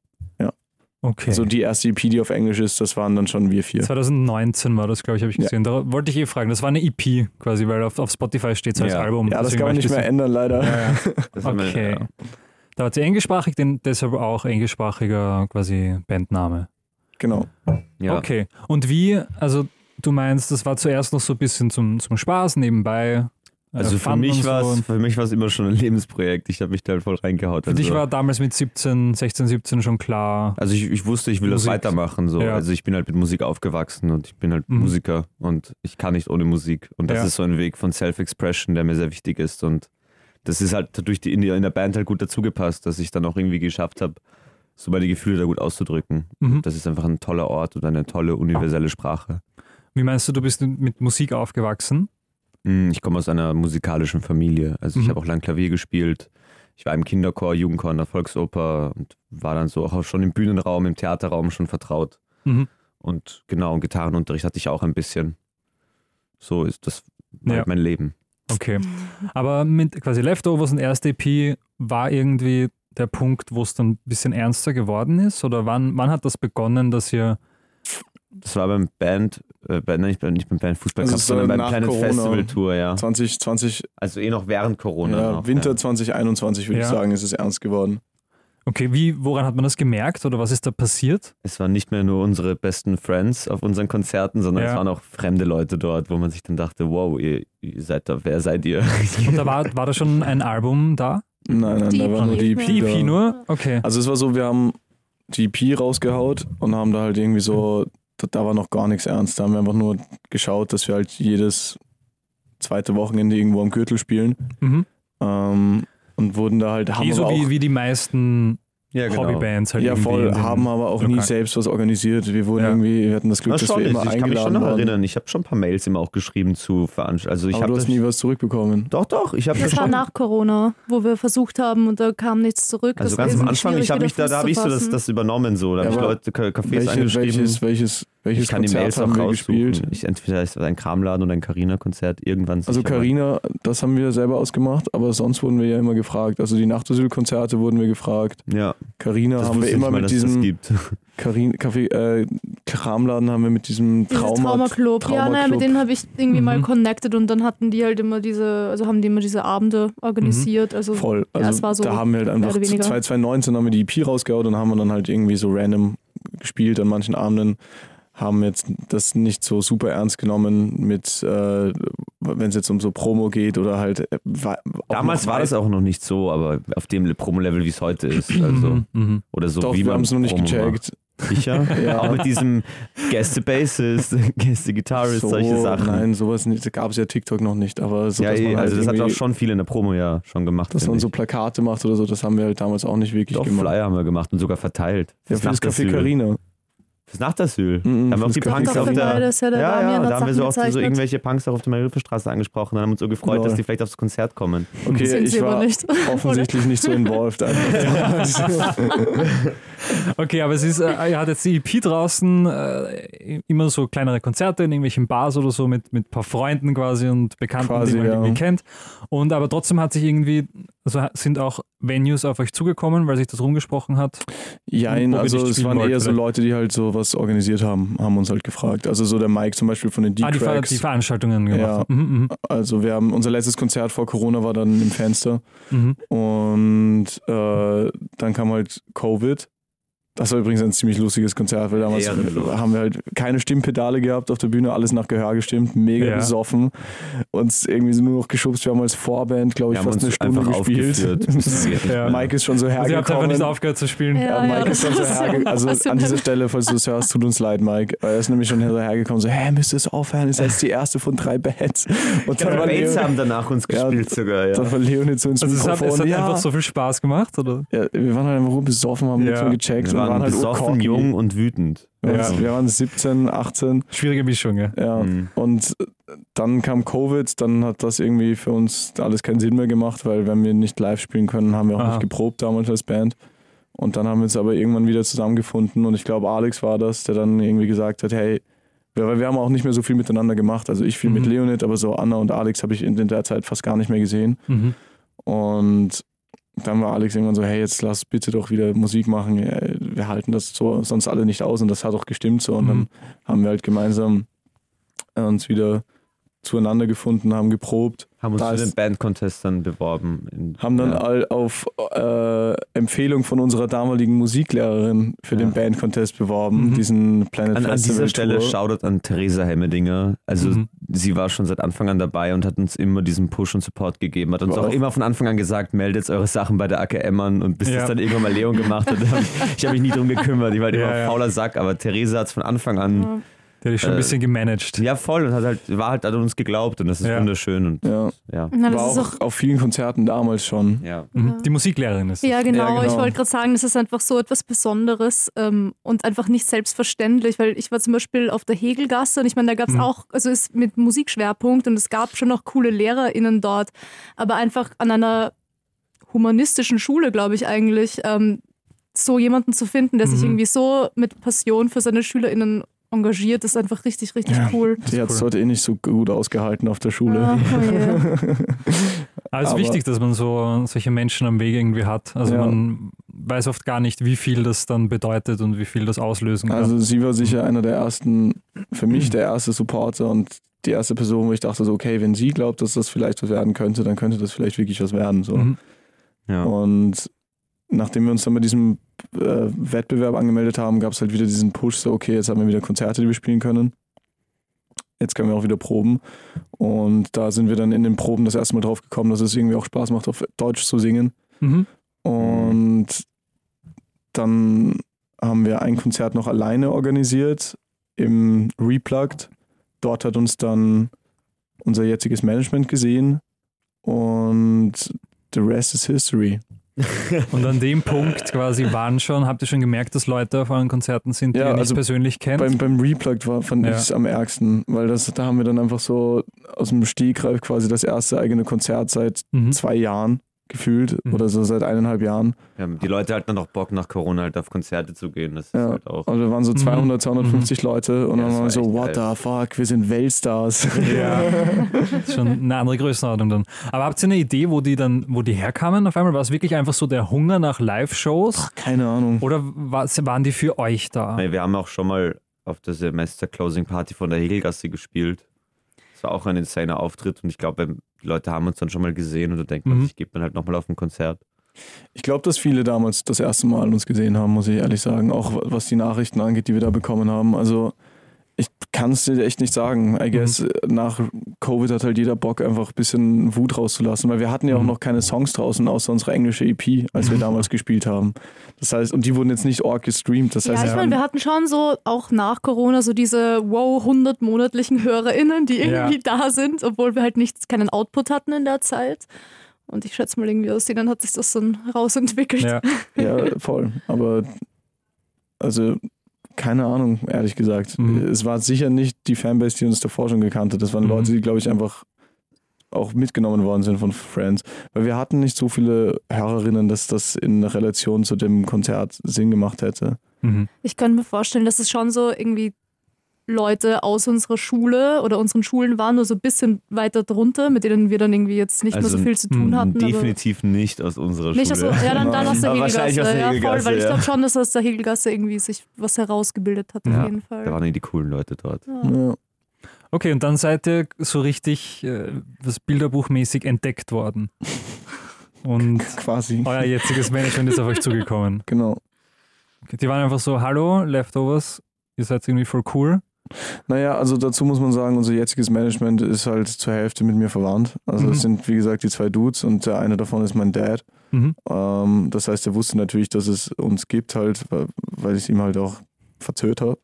Okay. Also die erste E P, die auf Englisch ist, das waren dann schon wir vier. zwanzig neunzehn war das, glaube ich, habe ich Ja. gesehen. Da wollte ich eh fragen. Das war eine E P quasi, weil auf, auf Spotify steht es als Ja. Album. Ja, das Deswegen kann man war ich nicht mehr bisschen- ändern, leider. Ja, ja. Das haben wir- Okay. ja. Da hat sie englischsprachig, den, deshalb auch englischsprachiger quasi Bandname. Genau. Ja. Okay. Und wie, also du meinst, das war zuerst noch so ein bisschen zum, zum Spaß nebenbei? äh, Also für Fun mich und war so. es für mich war es immer schon ein Lebensprojekt. Ich habe mich da halt voll reingehaut. Für also, dich war damals mit siebzehn, sechzehn, siebzehn schon klar. also ich, ich wusste, ich will das Musik. weitermachen. So. Ja. Also ich bin halt mit Musik aufgewachsen und ich bin halt Mhm. Musiker und ich kann nicht ohne Musik. Und das Ja. ist so ein Weg von Self-Expression, der mir sehr wichtig ist. Und das ist halt durch die in, die, in der Band halt gut dazugepasst, dass ich dann auch irgendwie geschafft habe, so meine Gefühle da gut auszudrücken. Mhm. Das ist einfach ein toller Ort und eine tolle universelle Sprache. Wie meinst du, du bist mit Musik aufgewachsen? Mm, Ich komme aus einer musikalischen Familie. Also ich Mhm. habe auch lang Klavier gespielt. Ich war im Kinderchor, Jugendchor in der Volksoper und war dann so auch schon im Bühnenraum, im Theaterraum schon vertraut. Mhm. Und genau, und Gitarrenunterricht hatte ich auch ein bisschen. So ist das Ja. halt mein Leben. Okay. Aber mit quasi Leftovers und erste E P war irgendwie der Punkt, wo es dann ein bisschen ernster geworden ist? Oder wann, wann hat das begonnen, dass ihr Das war beim Band, äh, bei, nein, nicht beim Band Fußball Cup, also sondern beim Planet Corona, Festival Tour, ja. zwanzig zwanzig Also eh noch während Corona. Ja, noch, Winter ja. zwanzig einundzwanzig würde Ja. ich sagen, ist es ernst geworden. Okay, wie, woran hat man das gemerkt oder was ist da passiert? Es waren nicht mehr nur unsere besten Friends auf unseren Konzerten, sondern Ja. es waren auch fremde Leute dort, wo man sich dann dachte, wow, ihr, ihr seid da, wer seid ihr? Und da war, war da schon ein Album da? Nein, nein, Die da war nur die E P. Die E P da. nur? Okay. Also es war so, wir haben die E P rausgehaut und haben da halt irgendwie so, da, da war noch gar nichts ernst. Da haben wir einfach nur geschaut, dass wir halt jedes zweite Wochenende irgendwo am Gürtel spielen. Mhm. Ähm, und wurden da halt, haben Eh so aber wie, auch, wie die meisten Ja, Hobbybands halt ja irgendwie voll, in den- haben aber auch nie Lokal. selbst was organisiert. Wir wurden Ja. irgendwie, wir hatten das Glück, Na, dass schon, wir immer ich kann mich eingeladen schon noch waren. erinnern. Ich habe schon ein paar Mails immer auch geschrieben zu Veranstaltungen. Also ich Aber habe du hast nie was zurückbekommen. Doch, doch, ich habe Das das war schon. nach Corona, wo wir versucht haben und da kam nichts zurück. Also Das ganz war am irgendwie Anfang, schwierig, ich hab wieder mich da, da Fuß habe ich zu so das, fassen. das übernommen, so. Da habe Ja, ich aber Leute, Ka- Cafés Welche, angeschrieben. welches, welches, welches ich kann die Konzert Mails auch haben wir raussuchen. gespielt? Ich, entweder ist es ein Kramladen oder ein Carina-Konzert irgendwann. Also sicher. Carina, das haben wir selber ausgemacht, aber sonst wurden wir ja immer gefragt. Also die Nachtasyl-Konzerte wurden wir gefragt. Ja, Carina das haben wir wusste ich immer mal, mit dass es das diesem gibt. Karin, Kaffee, äh, Kramladen haben wir mit diesem Dieses Trauma, Traumaclub. Ja, naja, mit denen habe ich irgendwie Mhm. mal connected und dann hatten die halt immer diese, also haben die immer diese Abende organisiert. Also voll. ja, Also es war so da haben wir halt mehr einfach oder weniger. zwanzig neunzehn haben wir die E P rausgehauen und haben wir dann halt irgendwie so random gespielt an manchen Abenden. Haben jetzt das nicht so super ernst genommen mit, äh, wenn es jetzt um so Promo geht oder halt. Äh, war, Damals war das auch noch nicht so, aber auf dem Promo-Level, wie es heute ist. Also, Mhm, mhm. oder so Doch, wie wir man haben es noch nicht Promo gecheckt. macht. Sicher? Ja. Auch mit diesem Gäste-Bassist, Gäste-Gitarrist, So, solche Sachen. Nein, sowas nicht. Da gab es ja TikTok noch nicht, aber so, ja, dass man eh, halt also das hat irgendwie- auch schon viele in der Promo ja schon gemacht. dass finde man so ich. Plakate macht oder so, das haben wir halt damals auch nicht wirklich Doch, gemacht. Flyer haben wir gemacht und sogar verteilt. Ja, für das Café Carina. Fürs Nachtasyl. Mhm, Da haben wir auch fürs die Café Punks Doch, auf für der... beides, ja, da ja, waren ja, ja noch da haben wir so, Sachen auch so gezeichnet. irgendwelche Punks auch auf der Marie-Hilfe-Straße angesprochen. Dann haben wir uns so gefreut, Lol. dass die vielleicht aufs Konzert kommen. Okay, Sind ich sie aber war nicht. offensichtlich nicht so involved. Einfach. Okay, aber es ist, äh, ihr hattet jetzt die E P draußen, äh, immer so kleinere Konzerte in irgendwelchen Bars oder so mit mit ein paar Freunden quasi und Bekannten, Quasi, die man ja. irgendwie kennt. Und aber trotzdem hat sich irgendwie, also sind auch Venues auf euch zugekommen, weil sich das rumgesprochen hat. Jein, Wo wir also nicht es spielen waren eher wollten so vielleicht. Leute, die halt so was organisiert haben, haben uns halt gefragt. Also so der Mike zum Beispiel von den Ah, die, Ver D-Cracks. die Veranstaltungen gemacht. Ja. Mhm, mhm, Also wir haben, unser letztes Konzert vor Corona war dann im Fenster mhm. und äh, dann kam halt Covid. Das war übrigens ein ziemlich lustiges Konzert, weil damals Ehrenlos. haben wir halt keine Stimmpedale gehabt auf der Bühne, alles nach Gehör gestimmt, mega Ja. besoffen, uns irgendwie so nur noch geschubst. Wir haben als Vorband, glaube ich, Wir haben fast eine uns Stunde einfach gespielt. aufgeführt. Ja. Mike ist schon so Also ihr habt einfach hergekommen. nicht aufgehört zu spielen. Ja. Ja, Mike ist schon so das ist hergekommen. Also sensationell. an dieser Stelle, falls du es hörst, tut uns leid, Mike. Er ist nämlich schon so hergekommen, so, hä, müsst ihr es aufhören? Ihr seid die erste von drei Bands. Und dann war, Bates Leo, haben danach uns Ja, gespielt sogar, ja. dann war Leonid so ins Also es hat, Mikrofon. es hat ja, einfach so viel Spaß gemacht, oder? ja, wir waren halt einfach besoffen, haben Ja. nichts mehr gecheckt. Wir und waren halt besoffen, cocky. jung und wütend. Ja. Ja. Wir waren siebzehn, achtzehn. Schwierige Mischung, ja. Ja. Mhm. Und dann kam Covid, dann hat das irgendwie für uns alles keinen Sinn mehr gemacht, weil wenn wir nicht live spielen können, haben wir auch Aha. nicht geprobt damals als Band. Und dann haben wir uns aber irgendwann wieder zusammengefunden und ich glaube, Alex war das, der dann irgendwie gesagt hat, hey, wir, weil wir haben auch nicht mehr so viel miteinander gemacht. Also ich viel Mhm. mit Leonid, aber so Anna und Alex habe ich in der Zeit fast gar nicht mehr gesehen. Mhm. Und dann war Alex irgendwann so, hey, jetzt lass bitte doch wieder Musik machen. Ja, wir halten das so sonst alle nicht aus und das hat auch gestimmt so. Und Mhm. dann haben wir halt gemeinsam äh, uns wieder zueinander gefunden, haben geprobt, Haben uns Da für ist- den Band-Contest dann beworben. In, haben dann ja. all auf äh, Empfehlung von unserer damaligen Musiklehrerin für Ja. den Band-Contest beworben, Mhm. diesen Planet An, an Festival dieser Stelle Tour. Shoutout an Theresa Hemmedinger. Also Mhm. sie war schon seit Anfang an dabei und hat uns immer diesen Push und Support gegeben. Hat uns War auch auch- immer von Anfang an gesagt, meldet eure Sachen bei der A K M an. Und bis Ja. das dann irgendwann mal Leon gemacht hat, hab ich, ich habe mich nie drum gekümmert. Ich war halt Ja, immer ja. fauler Sack, aber Theresa hat es von Anfang an, Ja. Der hat dich schon ein Äh, bisschen gemanagt. ja voll, und hat halt, war halt an uns geglaubt und das ist Ja. wunderschön. Und Ja. ja. Na, das War ist auch auch auf vielen Konzerten damals schon. ja. Mhm. Die Musiklehrerin ist das. Ja, genau. Ja, genau. Ich wollte gerade sagen, das ist einfach so etwas Besonderes ähm, und einfach nicht selbstverständlich, weil ich war zum Beispiel auf der Hegelgasse und ich meine, da gab es Mhm. auch, also ist mit Musikschwerpunkt und es gab schon noch coole LehrerInnen dort, aber einfach an einer humanistischen Schule, glaube ich eigentlich, ähm, so jemanden zu finden, der sich Mhm. irgendwie so mit Passion für seine SchülerInnen engagiert, ist einfach richtig, richtig Ja. cool. Die hat es cool. heute eh nicht so gut ausgehalten auf der Schule. Ah, oh yeah. Aber es ist Aber- wichtig, dass man so solche Menschen am Weg irgendwie hat. Also Ja. man weiß oft gar nicht, wie viel das dann bedeutet und wie viel das auslösen kann. Also sie war sicher einer der ersten, für mich der erste Supporter und die erste Person, wo ich dachte so, okay, wenn sie glaubt, dass das vielleicht was werden könnte, dann könnte das vielleicht wirklich was werden. So. Mhm. Ja. Und nachdem wir uns dann bei diesem äh, Wettbewerb angemeldet haben, gab es halt wieder diesen Push, so okay, jetzt haben wir wieder Konzerte, die wir spielen können. Jetzt können wir auch wieder proben. Und da sind wir dann in den Proben das erste Mal drauf gekommen, dass es irgendwie auch Spaß macht, auf Deutsch zu singen. Mhm. Und dann haben wir ein Konzert noch alleine organisiert im Replugged. Dort hat uns dann unser jetziges Management gesehen und the rest is history. Und an dem Punkt quasi waren schon, habt ihr schon gemerkt, dass Leute auf euren Konzerten sind, die Ja, ihr nicht also persönlich kennt? Beim, beim Replugged war, fand Ja. ich es am ärgsten, weil das, da haben wir dann einfach so aus dem Stegreif quasi das erste eigene Konzert seit Mhm. zwei Jahren gefühlt Mhm. oder so seit eineinhalb Jahren. Ja, die Leute hatten noch Bock, nach Corona halt auf Konzerte zu gehen. Das ist Ja. halt auch. Also wir waren so Mhm. zweihundert, zweihundertfünfzig Leute und Ja, dann das waren wir war so, echt what geil. the fuck, wir sind Weltstars. Ja, das ist schon eine andere Größenordnung dann. Aber habt ihr eine Idee, wo die dann, wo die herkamen auf einmal? War es wirklich einfach so der Hunger nach Live-Shows? Keine Ahnung. Oder war- waren die für euch da? Nee, wir haben auch schon mal auf der Semester-Closing-Party von der Hegelgasse gespielt. Das war auch ein insaner Auftritt und ich glaube, die Leute haben uns dann schon mal gesehen und da denkt man Mhm. sich, geht man halt nochmal auf ein Konzert. Ich glaube, dass viele damals das erste Mal uns gesehen haben, muss ich ehrlich sagen. Auch was die Nachrichten angeht, die wir da bekommen haben. Also ich kann es dir echt nicht sagen. I guess nach Covid hat halt jeder Bock, einfach ein bisschen Wut rauszulassen. Weil wir hatten ja auch Mhm. noch keine Songs draußen, außer unsere englische E P, als wir damals gespielt haben. Das heißt, und die wurden jetzt nicht org gestreamt. Das Ja, heißt, ich meine, wir hatten schon so, auch nach Corona, so diese wow, hundert monatlichen HörerInnen, die irgendwie da sind, obwohl wir halt nichts, keinen Output hatten in der Zeit. Und ich schätze mal irgendwie aus denen hat sich das dann rausentwickelt. Ja. ja, voll. Aber also keine Ahnung, ehrlich gesagt. Mhm. Es war sicher nicht die Fanbase, die uns davor schon gekannt hat. Das waren Mhm. Leute, die, glaube ich, einfach auch mitgenommen worden sind von Friends. Weil wir hatten nicht so viele Hörerinnen, dass das in Relation zu dem Konzert Sinn gemacht hätte. Mhm. Ich könnte mir vorstellen, dass es schon so irgendwie Leute aus unserer Schule oder unseren Schulen waren, nur so ein bisschen weiter drunter, mit denen wir dann irgendwie jetzt nicht Also, mehr so viel zu tun mh, hatten. Definitiv nicht aus unserer Aber nicht aus, Schule. ja, dann, dann aus der Aber wahrscheinlich aus Hegelgasse. der Ja, voll, Hegelgasse, weil ich ja. glaube schon, dass aus der Hegelgasse irgendwie sich was herausgebildet hat, Ja, auf jeden Fall. Da waren die coolen Leute dort. Ja. Ja. Okay, und dann seid ihr so richtig äh, was bilderbuchmäßig entdeckt worden. Und Quasi. euer jetziges Management ist auf euch zugekommen. Genau. Okay, die waren einfach so, hallo, Leftovers, ihr seid irgendwie voll cool. Naja, also dazu muss man sagen, unser jetziges Management ist halt zur Hälfte mit mir verwandt. Also Mhm. es sind, wie gesagt, die zwei Dudes und der eine davon ist mein Dad. Mhm. Ähm, das heißt, er wusste natürlich, dass es uns gibt halt, weil, weil ich ihm halt auch verzögert habe.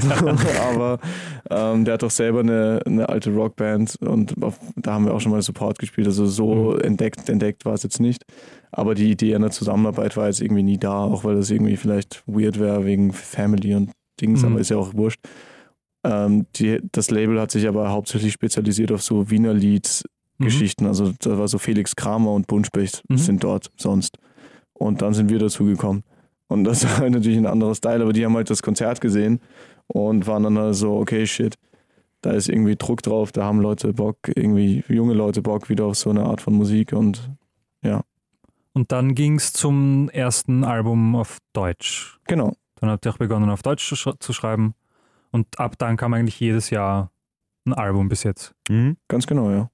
Aber ähm, der hat doch selber eine, eine alte Rockband und auf, da haben wir auch schon mal Support gespielt. Also so Mhm. entdeckt, entdeckt war es jetzt nicht. Aber die Idee einer Zusammenarbeit war jetzt irgendwie nie da, auch weil das irgendwie vielleicht weird wäre wegen Family und Dings, Mhm. aber ist ja auch wurscht. Ähm, die, das Label hat sich aber hauptsächlich spezialisiert auf so Wiener Lied-Geschichten. Also da war so Felix Kramer und Buntspecht Mhm. sind dort sonst. Und dann sind wir dazu gekommen. Und das war halt natürlich ein anderer Style, aber die haben halt das Konzert gesehen und waren dann halt so, okay, shit, da ist irgendwie Druck drauf, da haben Leute Bock, irgendwie junge Leute Bock wieder auf so eine Art von Musik und ja, Und dann ging es zum ersten Album auf Deutsch. genau. Dann habt ihr auch begonnen, auf Deutsch zu, sch zu schreiben. Und ab dann kam eigentlich jedes Jahr ein Album bis jetzt. Mhm. Ganz genau, ja.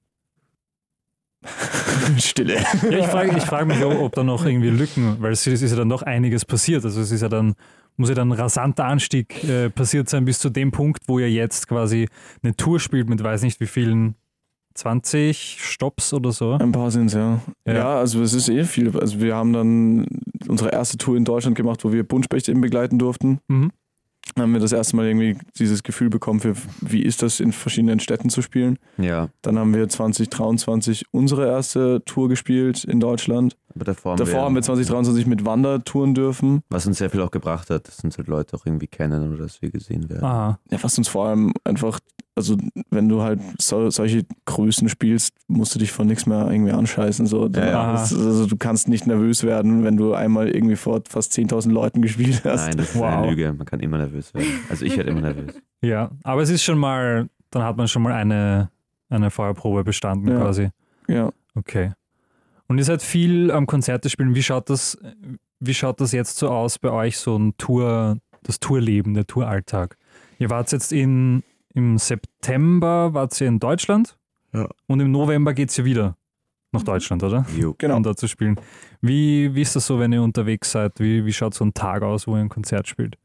Stille. Ja, ich frage ich frag mich, ob, ob da noch irgendwie Lücken, weil es ist ja dann doch einiges passiert. Also es ist ja dann, muss ja dann ein rasanter Anstieg äh, passiert sein bis zu dem Punkt, wo ihr jetzt quasi eine Tour spielt mit weiß nicht wie vielen, zwanzig Stops oder so. Ein paar sind es, ja. Ja. ja. also es ist eh viel. Also wir haben dann unsere erste Tour in Deutschland gemacht, wo wir Buntspecht eben begleiten durften. Mhm. Dann haben wir das erste Mal irgendwie dieses Gefühl bekommen, für wie ist das in verschiedenen Städten zu spielen. Ja, Dann haben wir zwanzig dreiundzwanzig unsere erste Tour gespielt in Deutschland. aber davor haben Davor wir, haben wir zwanzig dreiundzwanzig mit Wander touren dürfen. was uns sehr viel auch gebracht hat, dass uns halt Leute auch irgendwie kennen oder dass wir gesehen werden. Aha. Ja, was uns vor allem einfach, also wenn du halt so, solche Größen spielst, musst du dich von nichts mehr irgendwie anscheißen. So. Ja, ja. Das, also du kannst nicht nervös werden, wenn du einmal irgendwie vor fast zehntausend Leuten gespielt hast. Nein, das ist Wow. eine Lüge. Man kann immer nervös werden. Also ich werde immer nervös. Ja, aber es ist schon mal, dann hat man schon mal eine, eine Feuerprobe bestanden Ja. quasi. Ja. Okay. Und ihr seid viel am Konzerte spielen. Wie schaut das, wie schaut das jetzt so aus bei euch, so ein Tour, das Tourleben, der Touralltag? Ihr wart jetzt in, im September, wart ihr in Deutschland ja. und im November geht es ja wieder nach Deutschland, oder? Jo, genau. Um da zu spielen. Wie, wie ist das so, wenn ihr unterwegs seid? Wie, wie schaut so ein Tag aus, wo ihr ein Konzert spielt?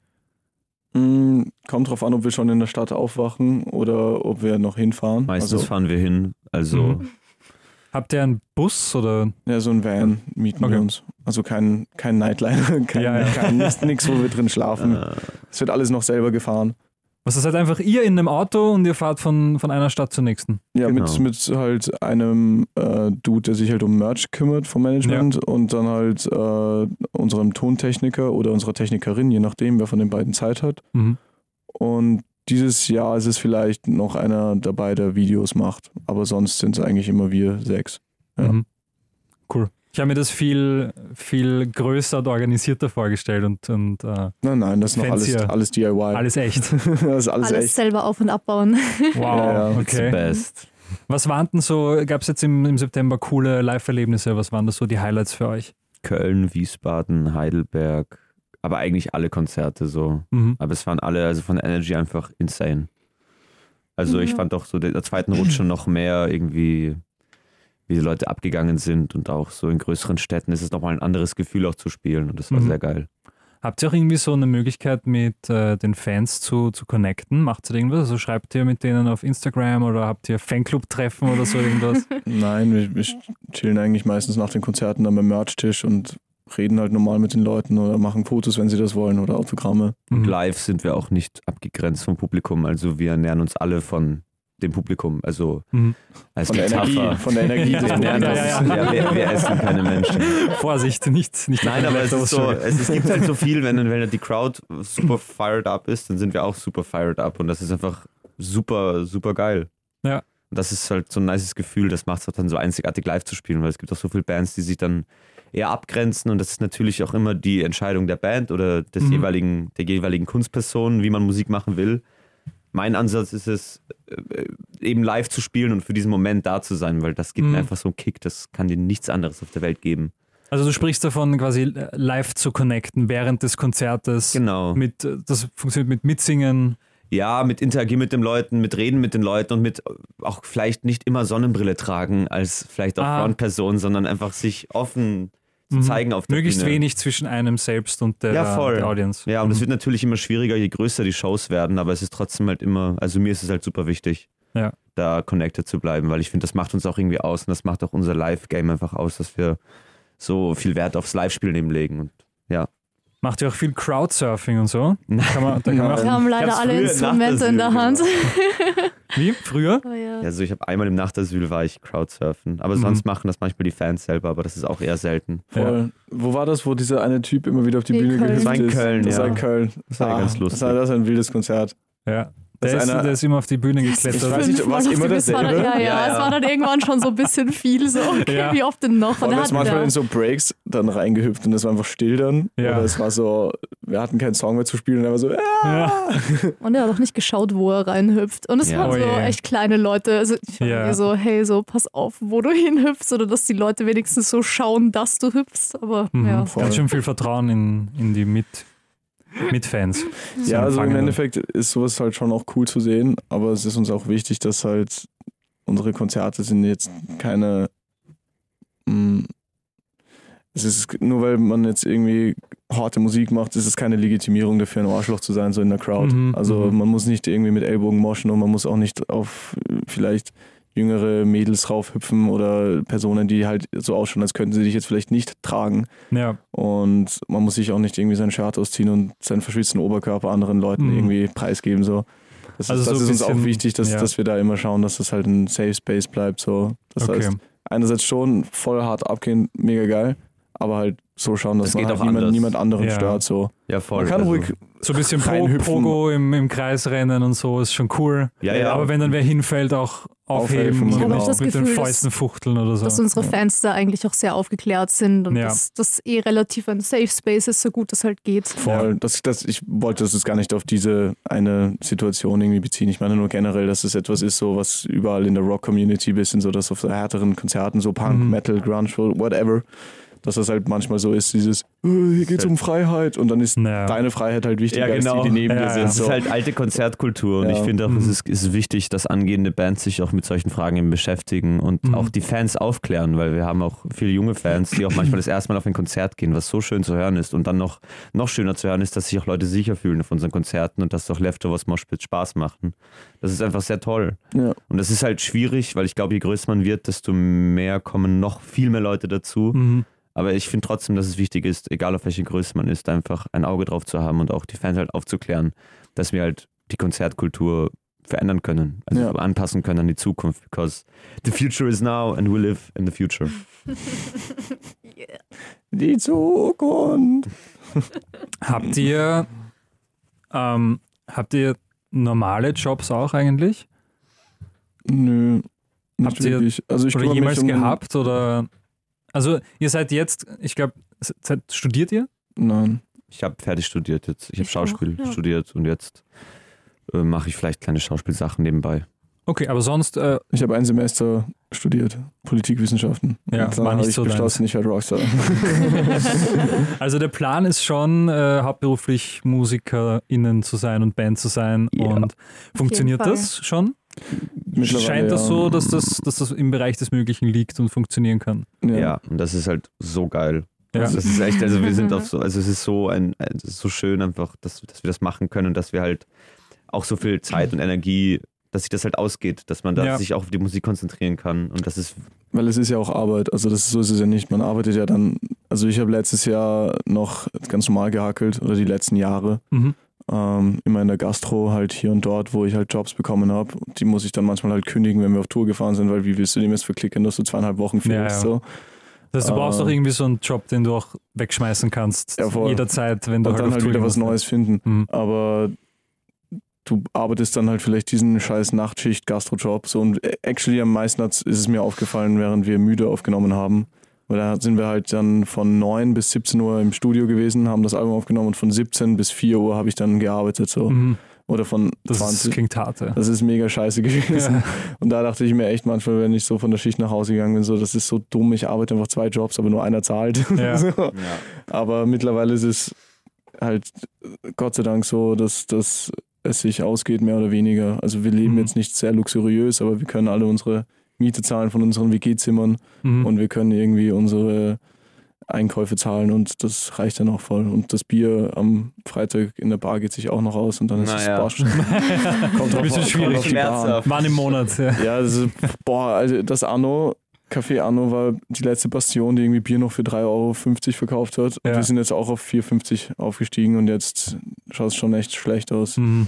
Mm, kommt drauf an, ob wir schon in der Stadt aufwachen oder ob wir noch hinfahren. Meistens also, fahren wir hin, also... Mhm. Habt ihr einen Bus oder? Ja, so ein Van mieten okay. wir uns. Also kein, kein Nightliner, kein, ja, ja. kein nichts, wo wir drin schlafen. Es wird alles noch selber gefahren. Was ist halt einfach ihr in einem Auto und ihr fahrt von, von einer Stadt zur nächsten? Ja, genau. mit, mit halt einem äh, Dude, der sich halt um Merch kümmert vom Management ja. und dann halt äh, unserem Tontechniker oder unserer Technikerin, je nachdem, wer von den beiden Zeit hat. Mhm. Und dieses Jahr ist es vielleicht noch einer dabei, der Videos macht. Aber sonst sind es eigentlich immer wir sechs. Ja. Mhm. Cool. Ich habe mir das viel, viel größer und organisierter vorgestellt und, und äh, nein, nein, das ist noch alles, alles D I Y. Alles echt. das ist alles, alles echt. selber auf- und abbauen. Wow, ja, ja. okay. It's the best. Was waren denn so, gab es jetzt im, im September coole Live-Erlebnisse? Was waren das so die Highlights für euch? Köln, Wiesbaden, Heidelberg, aber eigentlich alle Konzerte so. Mhm. Aber es waren alle, also von der Energy einfach insane. Also ja. ich fand auch so in der zweiten Rutsche noch mehr irgendwie, wie die Leute abgegangen sind und auch so in größeren Städten ist es nochmal ein anderes Gefühl auch zu spielen und das war Mhm. sehr geil. Habt ihr auch irgendwie so eine Möglichkeit mit äh, den Fans zu, zu connecten? Macht ihr irgendwas? Also schreibt ihr mit denen auf Instagram oder habt ihr Fanclub-Treffen oder so irgendwas? Nein, wir, wir chillen eigentlich meistens nach den Konzerten dann beim Merch-Tisch und reden halt normal mit den Leuten oder machen Fotos, wenn sie das wollen oder Autogramme. Und Mhm. live sind wir auch nicht abgegrenzt vom Publikum, also wir ernähren uns alle von dem Publikum, also Mhm. als Von der Metapher. Energie, von der Energie des Wir ernähren Publikums. uns, ja, wir, wir essen keine Menschen. Vorsicht, nicht, nicht Nein, aber es, ist so, Entschuldigung. es, es gibt halt so viel, wenn, wenn die Crowd super fired up ist, dann sind wir auch super fired up und das ist einfach super, super geil. Ja. Und das ist halt so ein nices Gefühl, das macht es auch dann so einzigartig live zu spielen, weil es gibt auch so viele Bands, die sich dann eher abgrenzen und das ist natürlich auch immer die Entscheidung der Band oder des Mhm. jeweiligen, der jeweiligen Kunstperson, wie man Musik machen will. Mein Ansatz ist es, äh, eben live zu spielen und für diesen Moment da zu sein, weil das gibt Mhm. mir einfach so einen Kick, das kann dir nichts anderes auf der Welt geben. Also du sprichst davon, quasi live zu connecten während des Konzertes. Genau. Mit, das funktioniert mit Mitsingen. Ja, mit Interagieren mit den Leuten, mit Reden mit den Leuten und mit auch vielleicht nicht immer Sonnenbrille tragen als vielleicht auch Ah. Frontperson, sondern einfach sich offen zu Mhm. zeigen auf der Möglichst Bühne. wenig zwischen einem selbst und der, Ja, voll. der Audience. Ja, und es Mhm. wird natürlich immer schwieriger, je größer die Shows werden, aber es ist trotzdem halt immer, also mir ist es halt super wichtig, Ja. da connected zu bleiben, weil ich finde, das macht uns auch irgendwie aus und das macht auch unser Live-Game einfach aus, dass wir so viel Wert aufs Live-Spielen eben legen und ja. Macht ihr auch viel Crowdsurfing und so? Kann man, da kann man Wir haben Ich leider hab's alle früher Instrumente in der nach der Hand. Wie? Früher? Oh, ja. Also ich habe einmal im Nachtasyl war ich Crowdsurfen, aber Mhm. sonst machen das manchmal die Fans selber, aber das ist auch eher selten. Voll. Wo war das, wo dieser eine Typ immer wieder auf die In Bühne Köln. gehüpft Das war in ist? Köln, Das war ja. in Köln. Das war ganz lustig. Das war, das war ein wildes Konzert. Ja. Das Der ist ist, einer- der ist immer auf die Bühne geklettert. Ich weiß nicht, Fünfmal war es auf immer die- es war dann- dasselbe? Ja, ja, Ja, ja. es war dann irgendwann schon so ein bisschen viel. So, okay, Ja. wie oft denn noch? Und er er hat ist manchmal wieder- in so Breaks dann reingehüpft und es war einfach still dann. Ja. Oder es war so, wir hatten keinen Song mehr zu spielen und er war so, äh, Ja. Und er hat auch nicht geschaut, wo er reinhüpft. Und es Ja. waren Oh so je. echt kleine Leute. Also ich war Ja. irgendwie so, hey, so pass auf, wo du hinhüpfst, oder dass die Leute wenigstens so schauen, dass du hüpfst. Aber Mhm. ja. Voll. Ganz schön viel Vertrauen in, in die Mit, Mitfans. So Ja, also im empfangen. Endeffekt ist sowas halt schon auch cool zu sehen, aber es ist uns auch wichtig, dass halt unsere Konzerte sind jetzt keine, mh, es ist nur weil man jetzt irgendwie harte Musik macht, ist es keine Legitimierung dafür, ein Arschloch zu sein, so in der Crowd. Mhm, Also mhm. man muss nicht irgendwie mit Ellbogen moschen und man muss auch nicht auf äh, vielleicht jüngere Mädels raufhüpfen oder Personen, die halt so ausschauen, als könnten sie sich jetzt vielleicht nicht tragen. Ja. Und man muss sich auch nicht irgendwie sein Shirt ausziehen und seinen verschwitzten Oberkörper anderen Leuten Mhm. irgendwie preisgeben. So. Das, Also ist, das so ist ein uns auch bisschen- wichtig, dass, ja. dass wir da immer schauen, dass das halt ein Safe Space bleibt. So. Das Okay. heißt, einerseits schon voll hart abgehen, mega geil, aber halt so schauen, dass Das man geht halt auch niemand, anders. niemand anderen Ja. stört. So. Ja, voll. Man kann also, ruhig So ein bisschen Pro, reinhüpfen. Pogo im, im Kreis rennen und so ist schon cool. Ja, ja. Aber wenn dann wer hinfällt, auch aufheben Aufhelfen, und genau. Ich habe das mit den Gefühl, Fäusten fuchteln oder so. dass unsere Ja. Fans da eigentlich auch sehr aufgeklärt sind und Ja. dass das eh relativ ein Safe Space ist, so gut das halt geht. voll. Das, das, ich wollte das jetzt gar nicht auf diese eine Situation irgendwie beziehen. Ich meine nur generell, dass es etwas ist, so was überall in der Rock-Community bisschen so, dass auf so härteren Konzerten, so Punk, Mhm. Metal, Grunge, whatever, dass das halt manchmal so ist, dieses, äh, hier geht's um Freiheit und dann ist naja. deine Freiheit halt wichtiger ja, genau. als die, die neben ja, dir sind. Das so. ist halt alte Konzertkultur und ja. ich finde auch, mhm. es ist, ist wichtig, dass angehende Bands sich auch mit solchen Fragen eben beschäftigen und mhm. auch die Fans aufklären, weil wir haben auch viele junge Fans, die auch manchmal das erste Mal auf ein Konzert gehen, was so schön zu hören ist und dann noch, noch schöner zu hören ist, dass sich auch Leute sicher fühlen auf unseren Konzerten und dass auch Leftovers Moshpit Spaß machen. Das ist einfach sehr toll. Ja. Und das ist halt schwierig, weil ich glaube, je größer man wird, desto mehr kommen noch viel mehr Leute dazu. Mhm. Aber ich finde trotzdem, dass es wichtig ist, egal auf welche Größe man ist, einfach ein Auge drauf zu haben und auch die Fans halt aufzuklären, dass wir halt die Konzertkultur verändern können, also ja. anpassen können an die Zukunft, because the future is now and we live in the future. yeah. Die Zukunft. Habt ihr ähm, habt ihr normale Jobs auch eigentlich? Nö, nicht Habt ihr wirklich. Also ich oder kümmere jemals mich um gehabt oder also ihr seid jetzt, ich glaube, studiert ihr? Nein. Ich habe fertig studiert jetzt, ich habe Ich Schauspiel auch, ja. studiert und jetzt äh, mache ich vielleicht kleine Schauspielsachen nebenbei. Okay, aber sonst äh, Ich habe ein Semester studiert, Politikwissenschaften. Ja, und dann war nicht habe ich so beschlossen, ich werde Rockstar. also der Plan ist schon, äh, hauptberuflich MusikerInnen zu sein und Band zu sein. Ja. Und funktioniert Fall. das schon? Mittlerweile, Scheint das ja. so, dass das, dass das im Bereich des Möglichen liegt und funktionieren kann? Ja. Ja, und das ist halt so geil. Ja. Also das ist echt, also wir sind auf so, also es ist so ein, es ist so schön einfach, dass, dass wir das machen können und dass wir halt auch so viel Zeit und Energie, dass sich das halt ausgeht, dass man da Ja. sich auch auf die Musik konzentrieren kann und das ist Weil es ist ja auch Arbeit, also das ist, so ist es ja nicht. Man arbeitet ja dann, also ich habe letztes Jahr noch ganz normal gehackelt oder die letzten Jahre. Mhm. Ähm, immer in der Gastro halt hier und dort, wo ich halt Jobs bekommen habe. Die muss ich dann manchmal halt kündigen, wenn wir auf Tour gefahren sind, weil wie willst du dem jetzt verklicken, dass du zweieinhalb Wochen fehlst? Ja, ja. So. Das heißt, du brauchst Äh, doch irgendwie so einen Job, den du auch wegschmeißen kannst, Ja, voll. jederzeit, wenn du Und halt dann auf halt Tour wieder was musst. Neues finden. Mhm. Aber du arbeitest dann halt vielleicht diesen scheiß Nachtschicht-Gastro-Job. So, und actually am meisten hat's- ist es mir aufgefallen, während wir müde aufgenommen haben. Weil da sind wir halt dann von neun bis siebzehn Uhr im Studio gewesen, haben das Album aufgenommen und von siebzehn bis vier Uhr habe ich dann gearbeitet. So. Mhm. Oder von Das ist, zwanzig. klingt hart. Ja. Das ist mega scheiße gewesen. Ja. Und da dachte ich mir echt manchmal, wenn ich so von der Schicht nach Hause gegangen bin, so, das ist so dumm, ich arbeite einfach zwei Jobs, aber nur einer zahlt. Ja. So. ja. Aber mittlerweile ist es halt Gott sei Dank so, dass, dass es sich ausgeht, mehr oder weniger. Also wir leben Mhm. jetzt nicht sehr luxuriös, aber wir können alle unsere Miete zahlen von unseren W G-Zimmern Mhm. und wir können irgendwie unsere Einkäufe zahlen und das reicht dann auch voll. Und das Bier am Freitag in der Bar geht sich auch noch aus und dann ist Naja. es Barsch. Kommt Ein bisschen auf- schwierig. kommt auf die Bar an. Schmerzhaft. Wann im Monat? Ja. Ja, das ist, boah, also das Anno, Café Anno war die letzte Bastion, die irgendwie Bier noch für drei Euro fünfzig verkauft hat. Und Ja. wir sind jetzt auch auf vier fünfzig aufgestiegen und jetzt schaut es schon echt schlecht aus. Mhm.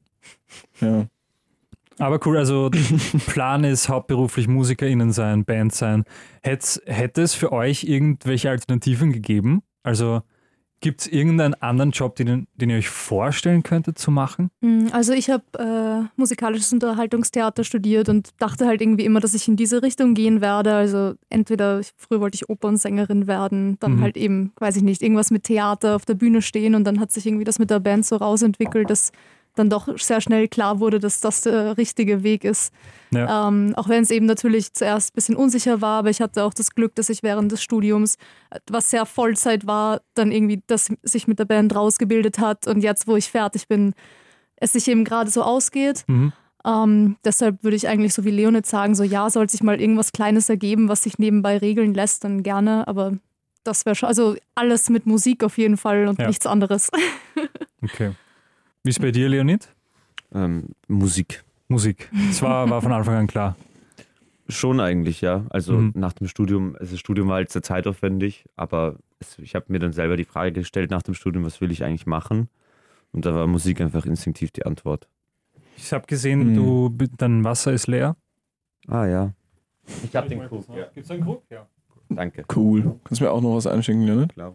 Ja. Aber cool, also Plan ist hauptberuflich MusikerInnen sein, Band sein. Hätt, hätte es für euch irgendwelche Alternativen gegeben? Also gibt es irgendeinen anderen Job, den, den ihr euch vorstellen könntet zu machen? Mm, Also ich habe äh, musikalisches Unterhaltungstheater studiert und dachte halt irgendwie immer, dass ich in diese Richtung gehen werde. Also entweder, früher wollte ich Opernsängerin werden, dann Mhm. halt eben, weiß ich nicht, irgendwas mit Theater auf der Bühne stehen und dann hat sich irgendwie das mit der Band so rausentwickelt, dass dann doch sehr schnell klar wurde, dass das der richtige Weg ist. Ja. Ähm, auch wenn es eben natürlich zuerst ein bisschen unsicher war, aber ich hatte auch das Glück, dass ich während des Studiums, was sehr Vollzeit war, dann irgendwie das sich mit der Band rausgebildet hat und jetzt, wo ich fertig bin, es sich eben gerade so ausgeht. Mhm. Ähm, deshalb würde ich eigentlich so wie Leonid sagen, so ja, sollte sich mal irgendwas Kleines ergeben, was sich nebenbei regeln lässt, dann gerne, aber das wäre schon, also alles mit Musik auf jeden Fall und Ja. nichts anderes. Okay. Wie ist bei dir, Leonid? Ähm, Musik. Musik. Das war, war von Anfang an klar. Schon eigentlich, ja. Also Mhm. nach dem Studium, also das Studium war halt sehr zeitaufwendig, aber es, ich habe mir dann selber die Frage gestellt nach dem Studium, was will ich eigentlich machen? Und da war Musik einfach instinktiv die Antwort. Ich habe gesehen, Mhm. du, dein Wasser ist leer. Ah ja. Ich habe den Krug, ja. Gibt es einen Krug? Ja. Danke. Cool. Kannst du mir auch noch was einschenken, Leonid? Klar.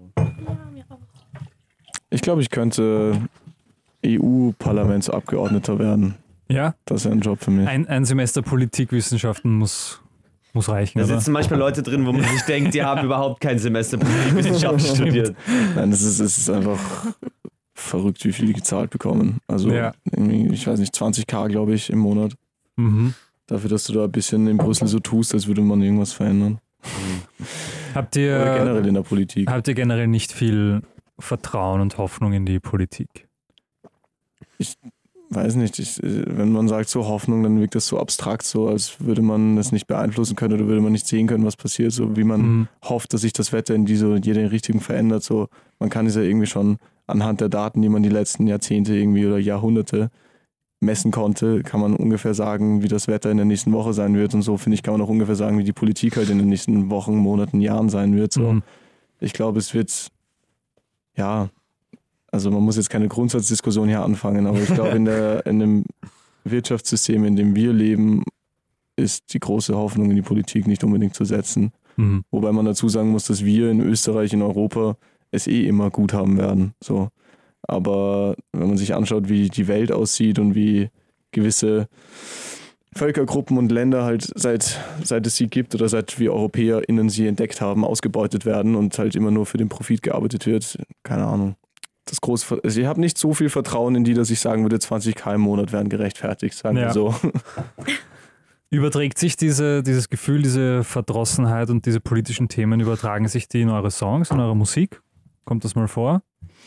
Ich glaube, ich könnte E U-Parlamentsabgeordneter werden. Ja, Das ist ein Job für mich. ein, ein Semester Politikwissenschaften muss, muss reichen, Da oder? sitzen manchmal Leute drin, wo man sich denkt, die haben überhaupt kein Semester Politikwissenschaften studiert. Nein, das ist, es ist einfach verrückt, wie viel die gezahlt bekommen. Also Ja. irgendwie, ich weiß nicht, zwanzigtausend, glaube ich, im Monat. Mhm. Dafür, dass du da ein bisschen in Brüssel so tust, als würde man irgendwas verändern. Habt ihr, Oder generell in der Politik. Habt ihr generell nicht viel Vertrauen und Hoffnung in die Politik? Ich weiß nicht, ich, wenn man sagt so Hoffnung, dann wirkt das so abstrakt, so als würde man das nicht beeinflussen können oder würde man nicht sehen können, was passiert, so wie man mhm. hofft, dass sich das Wetter in diese und jede Richtung verändert. So, man kann es ja irgendwie schon anhand der Daten, die man die letzten Jahrzehnte irgendwie oder Jahrhunderte messen konnte, kann man ungefähr sagen, wie das Wetter in der nächsten Woche sein wird und so, finde ich, kann man auch ungefähr sagen, wie die Politik halt in den nächsten Wochen, Monaten, Jahren sein wird. So. Mhm. Ich glaube, es wird, ja, also man muss jetzt keine Grundsatzdiskussion hier anfangen, aber ich glaube, in, der, in dem Wirtschaftssystem, in dem wir leben, ist die große Hoffnung in die Politik nicht unbedingt zu setzen. Mhm. Wobei man dazu sagen muss, dass wir in Österreich, in Europa es eh immer gut haben werden. So. Aber wenn man sich anschaut, wie die Welt aussieht und wie gewisse Völkergruppen und Länder halt seit, seit es sie gibt oder seit wir EuropäerInnen sie entdeckt haben, ausgebeutet werden und halt immer nur für den Profit gearbeitet wird, keine Ahnung. Das große, also ich habe nicht so viel Vertrauen in die, dass ich sagen würde, zwanzig K im Monat wären gerechtfertigt, sagen wir ja. so. Überträgt sich diese, dieses Gefühl, diese Verdrossenheit und diese politischen Themen, übertragen sich die in eure Songs, in eure Musik? Kommt das mal vor?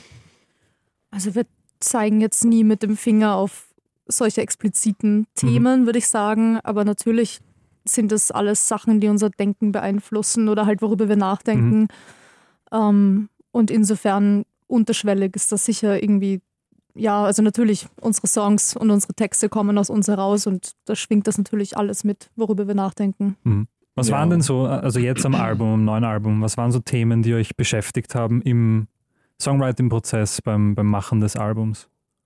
Also wir zeigen jetzt nie mit dem Finger auf solche expliziten Themen, mhm. würde ich sagen, aber natürlich sind das alles Sachen, die unser Denken beeinflussen oder halt worüber wir nachdenken. Mhm. Ähm, und insofern unterschwellig ist das sicher irgendwie, ja, also natürlich unsere Songs und unsere Texte kommen aus uns heraus und da schwingt das natürlich alles mit, worüber wir nachdenken. Mhm. Was ja. waren denn so, also jetzt am Album, am neuen Album, was waren so Themen, die euch beschäftigt haben im Songwriting-Prozess, beim, beim Machen des Albums?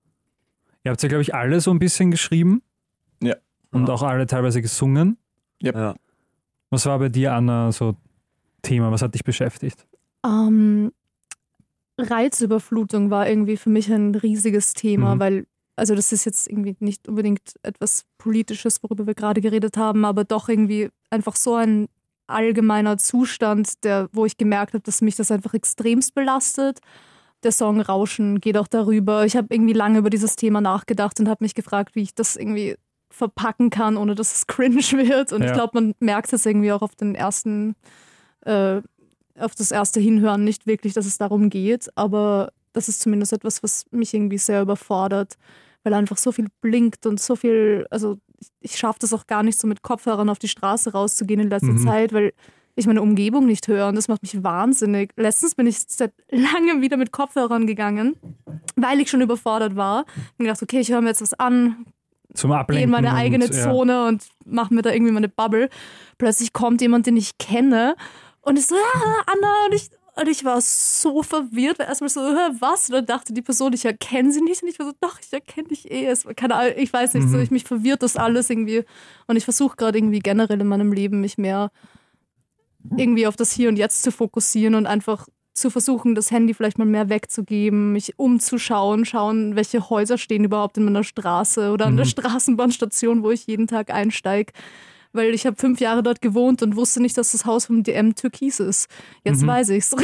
Ihr habt ja, glaube ich, alle so ein bisschen geschrieben. Ja. Und auch alle teilweise gesungen. Yep. Ja. Was war bei dir, Anna, so Thema? Was hat dich beschäftigt? Um, Reizüberflutung war irgendwie für mich ein riesiges Thema, mhm. weil, also das ist jetzt irgendwie nicht unbedingt etwas Politisches, worüber wir gerade geredet haben, aber doch irgendwie einfach so ein allgemeiner Zustand, der, wo ich gemerkt habe, dass mich das einfach extremst belastet. Der Song Rauschen geht auch darüber. Ich habe irgendwie lange über dieses Thema nachgedacht und habe mich gefragt, wie ich das irgendwie verpacken kann, ohne dass es cringe wird. Und ja. ich glaube, man merkt es irgendwie auch auf den ersten, äh, auf das erste Hinhören nicht wirklich, dass es darum geht. Aber das ist zumindest etwas, was mich irgendwie sehr überfordert, weil einfach so viel blinkt und so viel, also ich, ich schaffe das auch gar nicht so mit Kopfhörern auf die Straße rauszugehen in letzter mhm. Zeit, weil ich meine Umgebung nicht höre und das macht mich wahnsinnig. Letztens bin ich seit langem wieder mit Kopfhörern gegangen, weil ich schon überfordert war. Ich habe gedacht, okay, ich höre mir jetzt was an, zum Ablenken gehe in meine eigene und, Zone ja. und mache mir da irgendwie meine Bubble. Plötzlich kommt jemand, den ich kenne und ich so, ah, Anna, und ich, und ich war so verwirrt, weil erstmal so, was? Und dann dachte die Person, ich erkenne sie nicht und ich war so, doch, ich erkenne dich eh. Es, keine Ahnung, ich weiß nicht, mhm. so, ich, mich verwirrt das alles irgendwie und ich versuche gerade irgendwie generell in meinem Leben mich mehr irgendwie auf das Hier und Jetzt zu fokussieren und einfach zu versuchen, das Handy vielleicht mal mehr wegzugeben, mich umzuschauen, schauen, welche Häuser stehen überhaupt in meiner Straße oder an mhm. der Straßenbahnstation, wo ich jeden Tag einsteige. Weil ich habe fünf Jahre dort gewohnt und wusste nicht, dass das Haus vom D M türkis ist. Jetzt mhm. weiß ich's.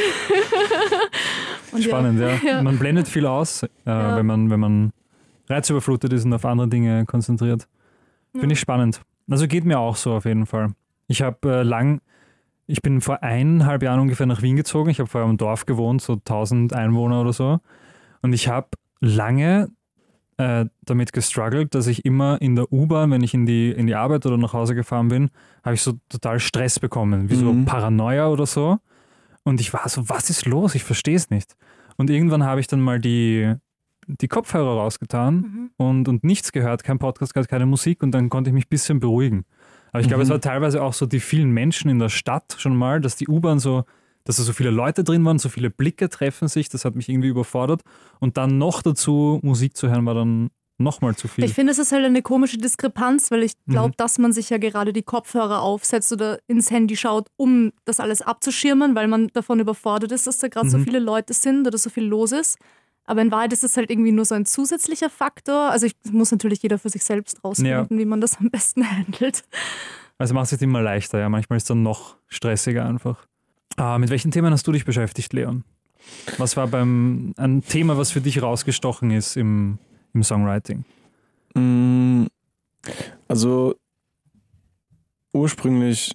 Spannend, ja. ja. Man blendet viel aus, äh, ja. wenn man, wenn man reizüberflutet ist und auf andere Dinge konzentriert. Finde ja. ich spannend. Also geht mir auch so auf jeden Fall. Ich habe äh, lang Ich bin vor eineinhalb Jahren ungefähr nach Wien gezogen. Ich habe vorher im Dorf gewohnt, so tausend Einwohner oder so. Und ich habe lange äh, damit gestruggelt, dass ich immer in der U-Bahn, wenn ich in die, in die Arbeit oder nach Hause gefahren bin, habe ich so total Stress bekommen, wie so mhm. Paranoia oder so. Und ich war so, was ist los? Ich verstehe es nicht. Und irgendwann habe ich dann mal die, die Kopfhörer rausgetan mhm. und, und nichts gehört, kein Podcast gehört, keine Musik und dann konnte ich mich ein bisschen beruhigen. Aber ich glaube, mhm. es war teilweise auch so die vielen Menschen in der Stadt schon mal, dass die U-Bahn so, dass da so viele Leute drin waren, so viele Blicke treffen sich, das hat mich irgendwie überfordert. Und dann noch dazu Musik zu hören, war dann nochmal zu viel. Ich finde, es ist halt eine komische Diskrepanz, weil ich glaube, mhm. dass man sich ja gerade die Kopfhörer aufsetzt oder ins Handy schaut, um das alles abzuschirmen, weil man davon überfordert ist, dass da gerade mhm. so viele Leute sind oder so viel los ist. Aber in Wahrheit ist es halt irgendwie nur so ein zusätzlicher Faktor. Also ich muss natürlich jeder für sich selbst rausfinden, ja. wie man das am besten handelt. Also macht es sich immer leichter, ja. Manchmal ist es dann noch stressiger einfach. Ah, mit welchen Themen hast du dich beschäftigt, Leon? Was war beim ein Thema, was für dich rausgestochen ist im, im Songwriting? Also ursprünglich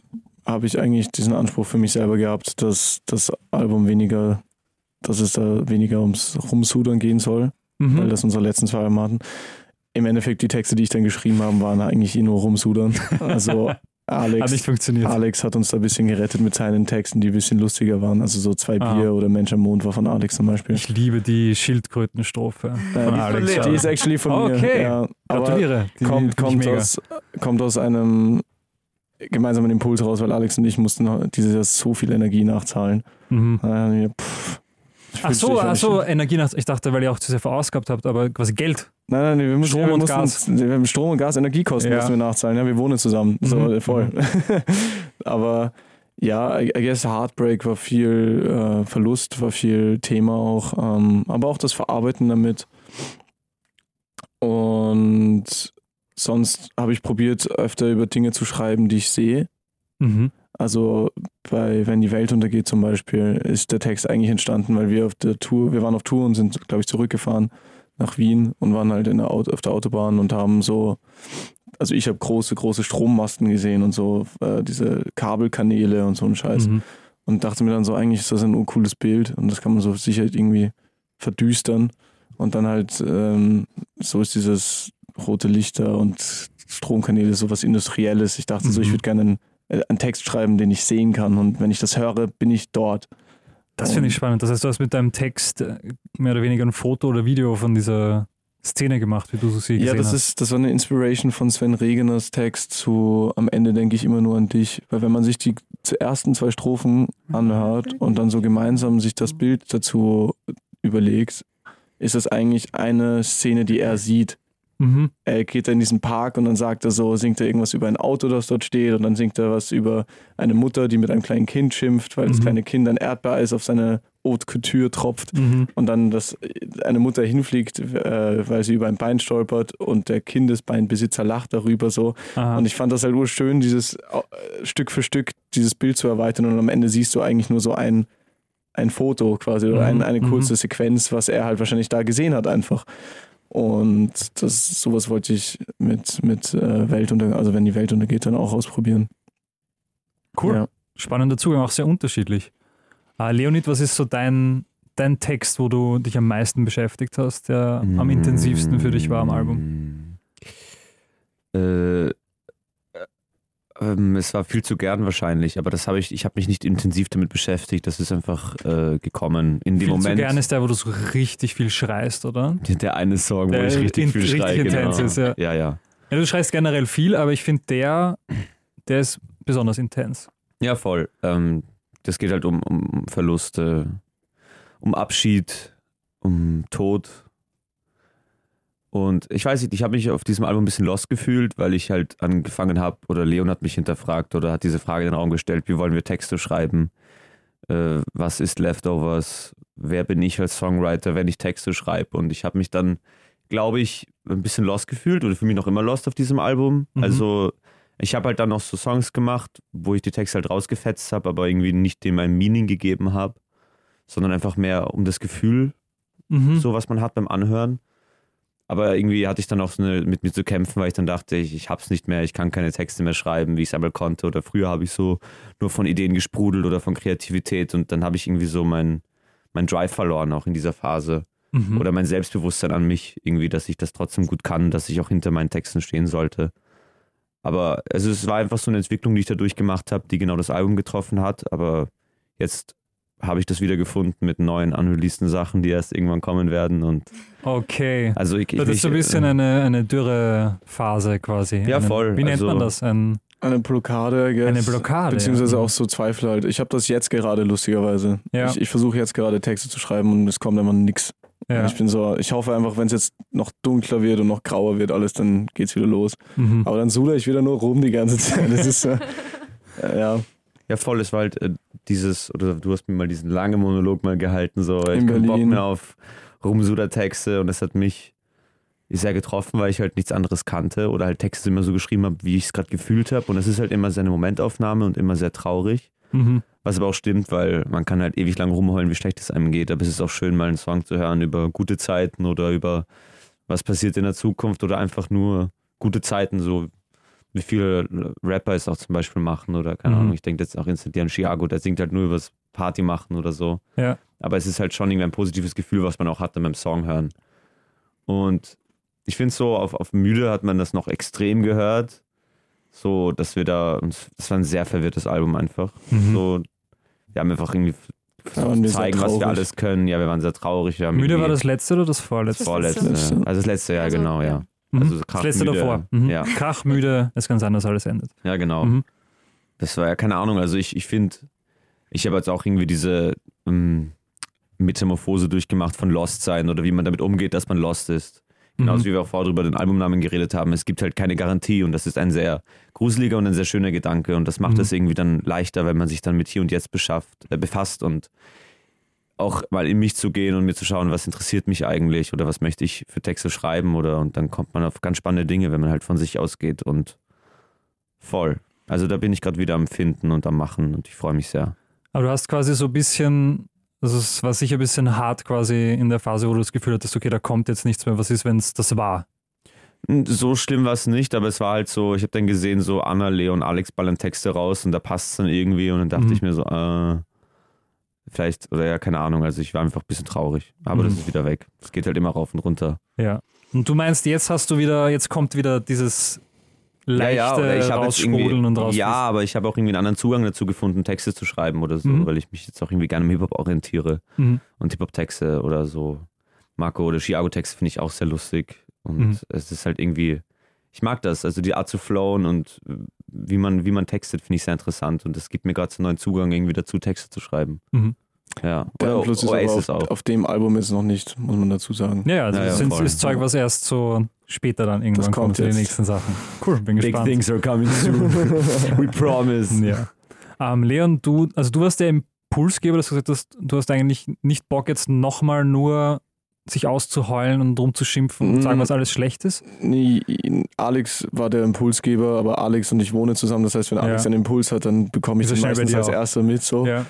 habe ich eigentlich diesen Anspruch für mich selber gehabt, dass das Album weniger, dass es da weniger ums Rumsudern gehen soll, mhm. weil das unsere letzten zwei Alben hatten. Im Endeffekt, die Texte, die ich dann geschrieben habe, waren eigentlich eh nur Rumsudern. Also Alex hat nicht funktioniert. Alex hat uns da ein bisschen gerettet mit seinen Texten, die ein bisschen lustiger waren. Also so zwei ah. Bier oder Mensch am Mond war von Alex zum Beispiel. Ich liebe die Schildkrötenstrophe ja, von die Alex. Von die ist actually von okay. mir. Okay, ja, gratuliere. Die, kommt, kommt, aus, kommt aus einem gemeinsamen Impuls raus, weil Alex und ich mussten dieses Jahr so viel Energie nachzahlen. Mhm. Ja, pff, ach so, ach so Energie nach, ich dachte, weil ihr auch zu sehr verausgabt habt, aber quasi Geld. Nein, nein, wir mussten, Strom ja, wir und mussten, Gas. Wir haben Strom und Gas, Energiekosten ja. mussten wir nachzahlen. Ja, wir wohnen zusammen. So, mhm. voll. Mhm. Aber ja, I guess Heartbreak war viel äh, Verlust, war viel Thema auch. Ähm, aber auch das Verarbeiten damit. Und sonst habe ich probiert, öfter über Dinge zu schreiben, die ich sehe. Mhm. Also bei Wenn die Welt untergeht zum Beispiel, ist der Text eigentlich entstanden, weil wir auf der Tour, wir waren auf Tour und sind, glaube ich, zurückgefahren nach Wien und waren halt in der Auto, auf der Autobahn und haben so, also ich habe große, große Strommasten gesehen und so, äh, diese Kabelkanäle und so ein Scheiß. Mhm. Und dachte mir dann so, eigentlich ist das ein urcooles Bild und das kann man so sicher irgendwie verdüstern. Und dann halt, ähm, so ist dieses rote Lichter und Stromkanäle so was Industrielles. Ich dachte mhm. so, ich würde gerne einen, einen Text schreiben, den ich sehen kann und wenn ich das höre, bin ich dort. Das finde ich spannend. Das heißt, du hast mit deinem Text mehr oder weniger ein Foto oder Video von dieser Szene gemacht, wie du so sie gesehen Ja, das hast. ist, das war eine Inspiration von Sven Regeners Text zu Am Ende denke ich immer nur an dich. Weil wenn man sich die ersten zwei Strophen anhört und dann so gemeinsam sich das Bild dazu überlegt, ist das eigentlich eine Szene, die er sieht. Mhm. Er geht in diesen Park und dann sagt er so, singt er irgendwas über ein Auto, das dort steht und dann singt er was über eine Mutter, die mit einem kleinen Kind schimpft, weil mhm. das kleine Kind ein Erdbeereis auf seine Haute Couture tropft mhm. und dann dass eine Mutter hinfliegt, äh, weil sie über ein Bein stolpert und der Kindesbeinbesitzer lacht darüber so. Aha. Und ich fand das halt urschön, dieses äh, Stück für Stück dieses Bild zu erweitern und am Ende siehst du eigentlich nur so ein, ein Foto quasi oder mhm. ein, eine kurze mhm. Sequenz, was er halt wahrscheinlich da gesehen hat einfach. Und das, sowas wollte ich mit, mit äh, Weltuntergang, also wenn die Welt untergeht, dann auch ausprobieren. Cool. Ja. Spannender Zugang, auch sehr unterschiedlich. Uh, Leonid, was ist so dein, dein Text, wo du dich am meisten beschäftigt hast, der mm. am intensivsten für dich war am Album? Äh, ähm, es war viel zu gern wahrscheinlich, aber das habe ich, ich habe mich nicht intensiv damit beschäftigt, das ist einfach äh, gekommen in dem viel Moment. Viel zu gern ist der, wo du so richtig viel schreist, oder? Der eine Song, der wo ich richtig in, viel richtig schreie. Intens Genau. ist, ja. Ja, ja. Ja, du schreist generell viel, aber ich finde der, der ist besonders intens. Ja, voll. Ähm, das geht halt um, um Verluste, um Abschied, um Tod. Und ich weiß nicht, ich habe mich auf diesem Album ein bisschen lost gefühlt, weil ich halt angefangen habe, oder Leon hat mich hinterfragt oder hat diese Frage in den Raum gestellt, wie wollen wir Texte schreiben? Äh, was ist Leftovers? Wer bin ich als Songwriter, wenn ich Texte schreibe? Und ich habe mich dann, glaube ich, ein bisschen lost gefühlt oder für mich noch immer lost auf diesem Album. Mhm. Also ich habe halt dann noch so Songs gemacht, wo ich die Texte halt rausgefetzt habe, aber irgendwie nicht dem ein Meaning gegeben habe, sondern einfach mehr um das Gefühl, mhm. so was man hat beim Anhören. Aber irgendwie hatte ich dann auch so eine, mit mir zu kämpfen, weil ich dann dachte, ich, ich hab's nicht mehr, ich kann keine Texte mehr schreiben, wie ich es einmal konnte. Oder früher habe ich so nur von Ideen gesprudelt oder von Kreativität und dann habe ich irgendwie so mein, mein Drive verloren, auch in dieser Phase. Mhm. Oder mein Selbstbewusstsein an mich, irgendwie, dass ich das trotzdem gut kann, dass ich auch hinter meinen Texten stehen sollte. Aber also es war einfach so eine Entwicklung, die ich da durchgemacht habe, die genau das Album getroffen hat. Aber jetzt habe ich das wieder gefunden mit neuen unreleaseden Sachen, die erst irgendwann kommen werden. Und okay. Also ich, ich, das ist so ein bisschen äh, eine, eine Dürre-Phase quasi. Ja, eine, voll. Wie nennt also, man das? Ein, eine Blockade, I guess. Eine Blockade. Beziehungsweise ja. auch so Zweifel halt. Ich habe das jetzt gerade, lustigerweise. Ja. Ich, ich versuche jetzt gerade Texte zu schreiben und es kommt immer nichts. Ja. Ich bin so, ich hoffe einfach, wenn es jetzt noch dunkler wird und noch grauer wird, alles, dann geht's wieder los. Mhm. Aber dann suche ich wieder nur rum die ganze Zeit. Das ist äh, ja. Ja, voll, es war halt äh, dieses, oder du hast mir mal diesen langen Monolog mal gehalten, so, ich In hab Bock Berlin. mehr auf Rumsuder-Texte und das hat mich sehr getroffen, weil ich halt nichts anderes kannte oder halt Texte immer so geschrieben habe, wie ich es gerade gefühlt habe und es ist halt immer seine Momentaufnahme und immer sehr traurig, mhm. was aber auch stimmt, weil man kann halt ewig lang rumheulen, wie schlecht es einem geht, aber es ist auch schön, mal einen Song zu hören über gute Zeiten oder über was passiert in der Zukunft oder einfach nur gute Zeiten, so wie viele Rapper es auch zum Beispiel machen oder keine mhm. Ahnung, ich denke jetzt auch instant an Chiago, der singt halt nur übers Party machen oder so. Ja. Aber es ist halt schon irgendwie ein positives Gefühl, was man auch hat beim Song hören. Und ich finde so, auf, auf Müde hat man das noch extrem gehört. So, dass wir da, das war ein sehr verwirrtes Album einfach. Mhm. So, wir haben einfach irgendwie versucht zu zeigen, was wir alles können. Ja, wir waren sehr traurig. Wir haben Müde war das letzte oder das vorletzte? Das vorletzte. letzte. Also das letzte, ja, also, genau, ja. Mhm. Also das letzte davor. Mhm. Ja. Krach, müde, ist ganz anders, alles endet. Ja, genau. Mhm. Das war ja keine Ahnung. Also ich, ich finde, ich habe jetzt auch irgendwie diese ähm, Metamorphose durchgemacht von Lost sein oder wie man damit umgeht, dass man lost ist. Genauso mhm. wie wir auch vorher über den Albumnamen geredet haben. Es gibt halt keine Garantie und das ist ein sehr gruseliger und ein sehr schöner Gedanke und das macht es mhm. irgendwie dann leichter, wenn man sich dann mit Hier und Jetzt beschafft, äh, befasst und auch mal in mich zu gehen und mir zu schauen, was interessiert mich eigentlich oder was möchte ich für Texte schreiben oder und dann kommt man auf ganz spannende Dinge, wenn man halt von sich ausgeht und voll. Also da bin ich gerade wieder am Finden und am Machen und ich freue mich sehr. Aber du hast quasi so ein bisschen, also es war sicher ein bisschen hart quasi in der Phase, wo du das Gefühl hattest, okay, da kommt jetzt nichts mehr. Was ist, wenn es das war? So schlimm war es nicht, aber es war halt so, ich habe dann gesehen, so Anna, Leo und Alex ballern Texte raus und da passt es dann irgendwie und dann dachte mhm. ich mir so, äh, vielleicht, oder ja, keine Ahnung, also ich war einfach ein bisschen traurig, aber mhm. das ist wieder weg. Es geht halt immer rauf und runter. Ja. Und du meinst, jetzt hast du wieder, jetzt kommt wieder dieses leichte ja, ja, ich raussprudeln und raus. Ja, aber ich habe auch irgendwie einen anderen Zugang dazu gefunden, Texte zu schreiben oder so, mhm. weil ich mich jetzt auch irgendwie gerne im Hip-Hop orientiere mhm. und Hip-Hop-Texte oder so. Marco oder Chiago-Texte finde ich auch sehr lustig und mhm. es ist halt irgendwie, ich mag das, also die Art zu flowen und wie man, wie man textet, finde ich sehr interessant und es gibt mir gerade so einen neuen Zugang irgendwie dazu, Texte zu schreiben. Mhm. Ja, der Einfluss ist aber auf, auch. auf dem Album ist noch nicht, muss man dazu sagen. Ja, ja, also ja, das ja, ist Zeug, was erst so später dann irgendwann das kommt, kommt, die nächsten Sachen. Cool, bin Big gespannt. Big things are coming soon. We promise. Ja. Ähm, Leon, du, also du warst der Impulsgeber, dass du gesagt hast, du hast eigentlich nicht Bock jetzt nochmal nur sich auszuheulen und rumzuschimpfen und sagen, was alles schlecht ist? Nee, Alex war der Impulsgeber, aber Alex und ich wohnen zusammen. Das heißt, wenn Alex ja. einen Impuls hat, dann bekomme ich den meistens als Erster mit. So. Ja.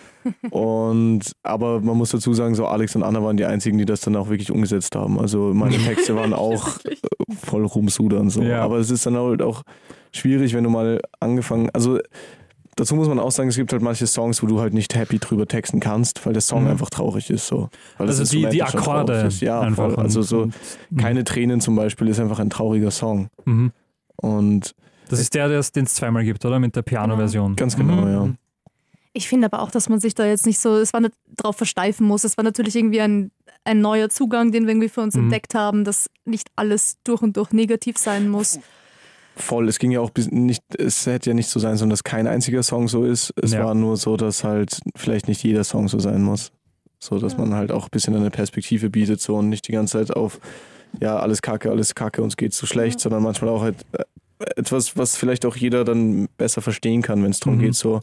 Und, aber man muss dazu sagen, so Alex und Anna waren die einzigen, die das dann auch wirklich umgesetzt haben. Also meine Texte waren auch voll rumsudern. So. Ja. Aber es ist dann halt auch schwierig, wenn du mal angefangen, also dazu muss man auch sagen, es gibt halt manche Songs, wo du halt nicht happy drüber texten kannst, weil der Song mhm. einfach traurig ist. So. Weil also das die, die Akkorde. Ja, einfach. Voll. Also so und, Keine Tränen zum Beispiel ist einfach ein trauriger Song. Mhm. Und das ist der, den es zweimal gibt, oder? Mit der Piano-Version. Ganz genau, mhm. ja. Ich finde aber auch, dass man sich da jetzt nicht so, es war nicht drauf versteifen muss. Es war natürlich irgendwie ein, ein neuer Zugang, den wir irgendwie für uns mhm. entdeckt haben, dass nicht alles durch und durch negativ sein muss. Voll, es ging ja auch nicht, es hätte ja nicht so sein sollen, dass kein einziger Song so ist. Es ja. war nur so, dass halt vielleicht nicht jeder Song so sein muss. So, dass ja. man halt auch ein bisschen eine Perspektive bietet so und nicht die ganze Zeit auf, ja, alles Kacke, alles Kacke, uns geht's so schlecht, ja. sondern manchmal auch halt etwas, was vielleicht auch jeder dann besser verstehen kann, wenn es darum mhm. geht, so,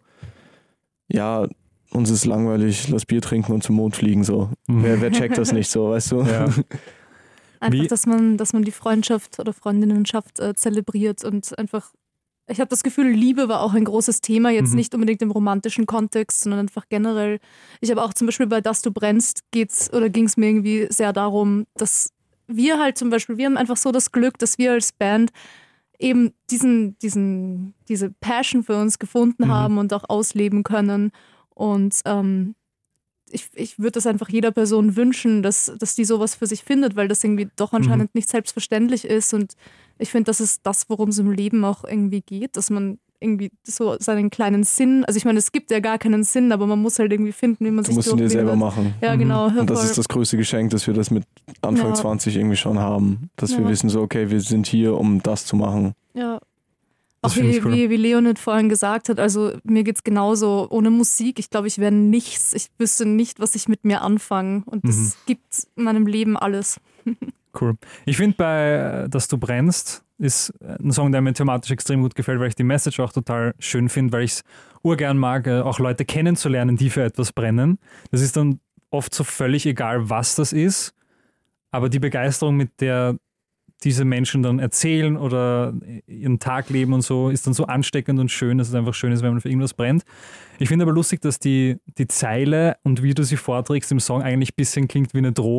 ja, uns ist langweilig, lass Bier trinken und zum Mond fliegen, so. Mhm. Wer, wer checkt das nicht so, weißt du? Ja. Einfach, dass man, dass man die Freundschaft oder Freundinnenschaft äh, zelebriert und einfach, ich habe das Gefühl, Liebe war auch ein großes Thema, jetzt mhm. nicht unbedingt im romantischen Kontext, sondern einfach generell. Ich habe auch zum Beispiel bei Dass du brennst geht's oder ging es mir irgendwie sehr darum, dass wir halt zum Beispiel, wir haben einfach so das Glück, dass wir als Band eben diesen, diesen, diese Passion für uns gefunden mhm. haben und auch ausleben können und ähm, ich, ich würde das einfach jeder Person wünschen, dass, dass die sowas für sich findet, weil das irgendwie doch anscheinend mhm. nicht selbstverständlich ist und ich finde, das ist das, worum es im Leben auch irgendwie geht, dass man irgendwie so seinen kleinen Sinn, also ich meine, es gibt ja gar keinen Sinn, aber man muss halt irgendwie finden, wie man du sich musst ihn dir selber machen. Ja, genau. Und das ist das größte Geschenk, dass wir das mit Anfang ja. zwanzig irgendwie schon haben, dass ja. wir wissen so, okay, wir sind hier, um das zu machen. Ja. Auch wie, cool. wie, wie Leonid vorhin gesagt hat, also mir geht es genauso ohne Musik. Ich glaube, ich wäre nichts. Ich wüsste nicht, was ich mit mir anfange. Und das mhm. gibt in meinem Leben alles. Cool. Ich finde bei Dass du brennst ist ein Song, der mir thematisch extrem gut gefällt, weil ich die Message auch total schön finde, weil ich es urgern mag, auch Leute kennenzulernen, die für etwas brennen. Das ist dann oft so völlig egal, was das ist, aber die Begeisterung, mit der diese Menschen dann erzählen oder ihren Tag leben und so, ist dann so ansteckend und schön, dass es einfach schön ist, wenn man für irgendwas brennt. Ich finde aber lustig, dass die, die Zeile und wie du sie vorträgst im Song eigentlich ein bisschen klingt wie eine Drohung.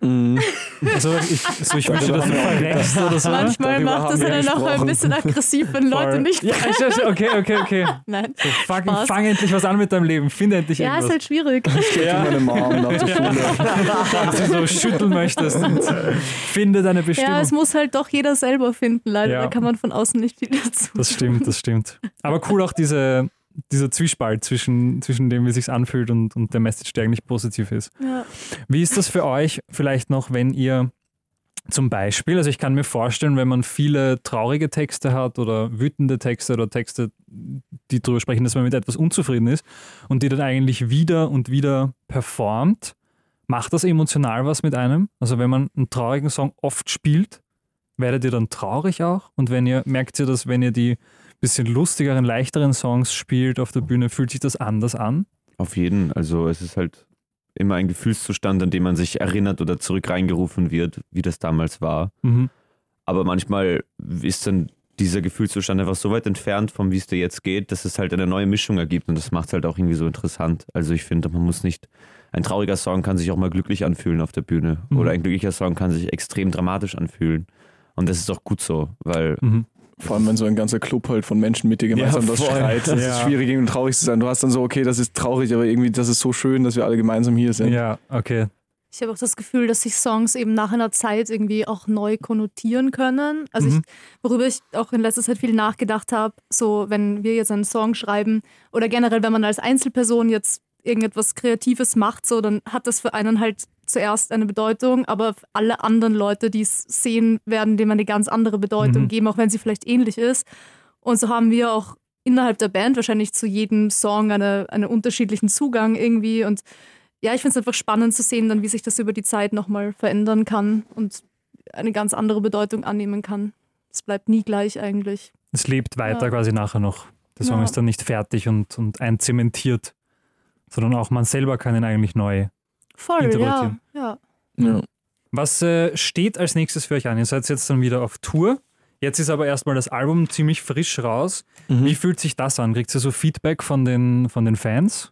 Mhm. Also ich, so ich wünsche, dass du verreckst oder so. Manchmal Darüber macht haben das wir einen auch gesprochen. ein bisschen aggressiv, wenn Leute Voll. nicht Ja, brechen. okay, okay, okay. Nein. So, fucking, Spaß. fang endlich was an mit deinem Leben. Finde endlich Ja, ist irgendwas. halt schwierig. Ja. Meine Mom nach der Schule. Dass du so schütteln möchtest und finde deine Bestimmung. Ja, es muss halt doch jeder selber finden, leider. Ja. Da kann man von außen nicht viel dazu. Das stimmt, das stimmt. Aber cool auch diese, dieser Zwiespalt zwischen, zwischen dem, wie es sich anfühlt und, und der Message, der eigentlich positiv ist. Ja. Wie ist das für euch vielleicht noch, wenn ihr zum Beispiel, also ich kann mir vorstellen, wenn man viele traurige Texte hat oder wütende Texte oder Texte, die darüber sprechen, dass man mit etwas unzufrieden ist und die dann eigentlich wieder und wieder performt, macht das emotional was mit einem? Also wenn man einen traurigen Song oft spielt, werdet ihr dann traurig auch? Und wenn ihr, merkt ihr das, wenn ihr die bisschen lustigeren, leichteren Songs spielt auf der Bühne, fühlt sich das anders an? Auf jeden, also es ist halt immer ein Gefühlszustand, an dem man sich erinnert oder zurück reingerufen wird, wie das damals war. Mhm. Aber manchmal ist dann dieser Gefühlszustand einfach so weit entfernt vom, wie es dir jetzt geht, dass es halt eine neue Mischung ergibt und das macht es halt auch irgendwie so interessant. Also ich finde, man muss nicht, ein trauriger Song kann sich auch mal glücklich anfühlen auf der Bühne Mhm. oder ein glücklicher Song kann sich extrem dramatisch anfühlen. Und das ist auch gut so, weil Mhm. Vor allem, wenn so ein ganzer Club halt von Menschen mit dir gemeinsam Ja, das voll. schreit. Das Ja. ist schwierig, irgendwie traurig zu sein. Du hast dann so, okay, das ist traurig, aber irgendwie, das ist so schön, dass wir alle gemeinsam hier sind. Ja, okay. Ich habe auch das Gefühl, dass sich Songs eben nach einer Zeit irgendwie auch neu konnotieren können. Also Mhm. ich, worüber ich auch in letzter Zeit viel nachgedacht habe, so wenn wir jetzt einen Song schreiben oder generell, wenn man als Einzelperson jetzt irgendetwas Kreatives macht, so, dann hat das für einen halt zuerst eine Bedeutung, aber für alle anderen Leute, die es sehen, werden dem eine ganz andere Bedeutung Mhm. geben, auch wenn sie vielleicht ähnlich ist. Und so haben wir auch innerhalb der Band wahrscheinlich zu jedem Song eine, einen unterschiedlichen Zugang irgendwie. Und ja, ich finde es einfach spannend zu sehen, dann, wie sich das über die Zeit nochmal verändern kann und eine ganz andere Bedeutung annehmen kann. Es bleibt nie gleich eigentlich. Es lebt weiter Ja. quasi nachher noch. Der Song Ja. ist dann nicht fertig und, und einzementiert, sondern auch man selber kann ihn eigentlich neu. Voll, ja, Interpretieren. ja. Ja. Was äh, steht als nächstes für euch an? Ihr seid jetzt dann wieder auf Tour. Jetzt ist aber erstmal das Album ziemlich frisch raus. Mhm. Wie fühlt sich das an? Kriegt ihr so Feedback von den, von den Fans?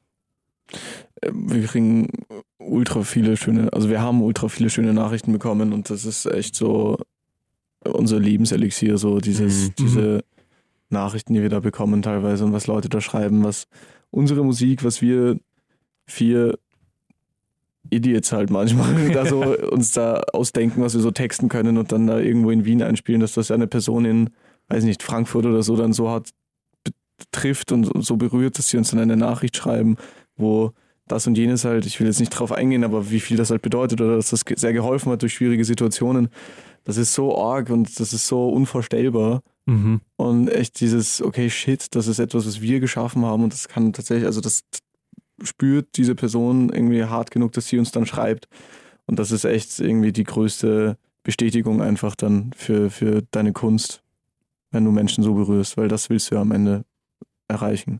Wir kriegen ultra viele schöne, also wir haben ultra viele schöne Nachrichten bekommen und das ist echt so unser Lebenselixier, so dieses, Mhm. diese Nachrichten, die wir da bekommen teilweise und was Leute da schreiben, was unsere Musik, was wir vier Idiots halt manchmal da so uns da ausdenken, was wir so texten können und dann da irgendwo in Wien einspielen, dass das eine Person in, weiß nicht, Frankfurt oder so dann so hart betrifft und so berührt, dass sie uns dann eine Nachricht schreiben, wo das und jenes halt, ich will jetzt nicht drauf eingehen, aber wie viel das halt bedeutet oder dass das sehr geholfen hat durch schwierige Situationen, das ist so arg und das ist so unvorstellbar. Mhm. Und echt dieses, okay, shit, das ist etwas, was wir geschaffen haben und das kann tatsächlich, also das spürt diese Person irgendwie hart genug, dass sie uns dann schreibt. Und das ist echt irgendwie die größte Bestätigung einfach dann für, für deine Kunst, wenn du Menschen so berührst, weil das willst du ja am Ende erreichen.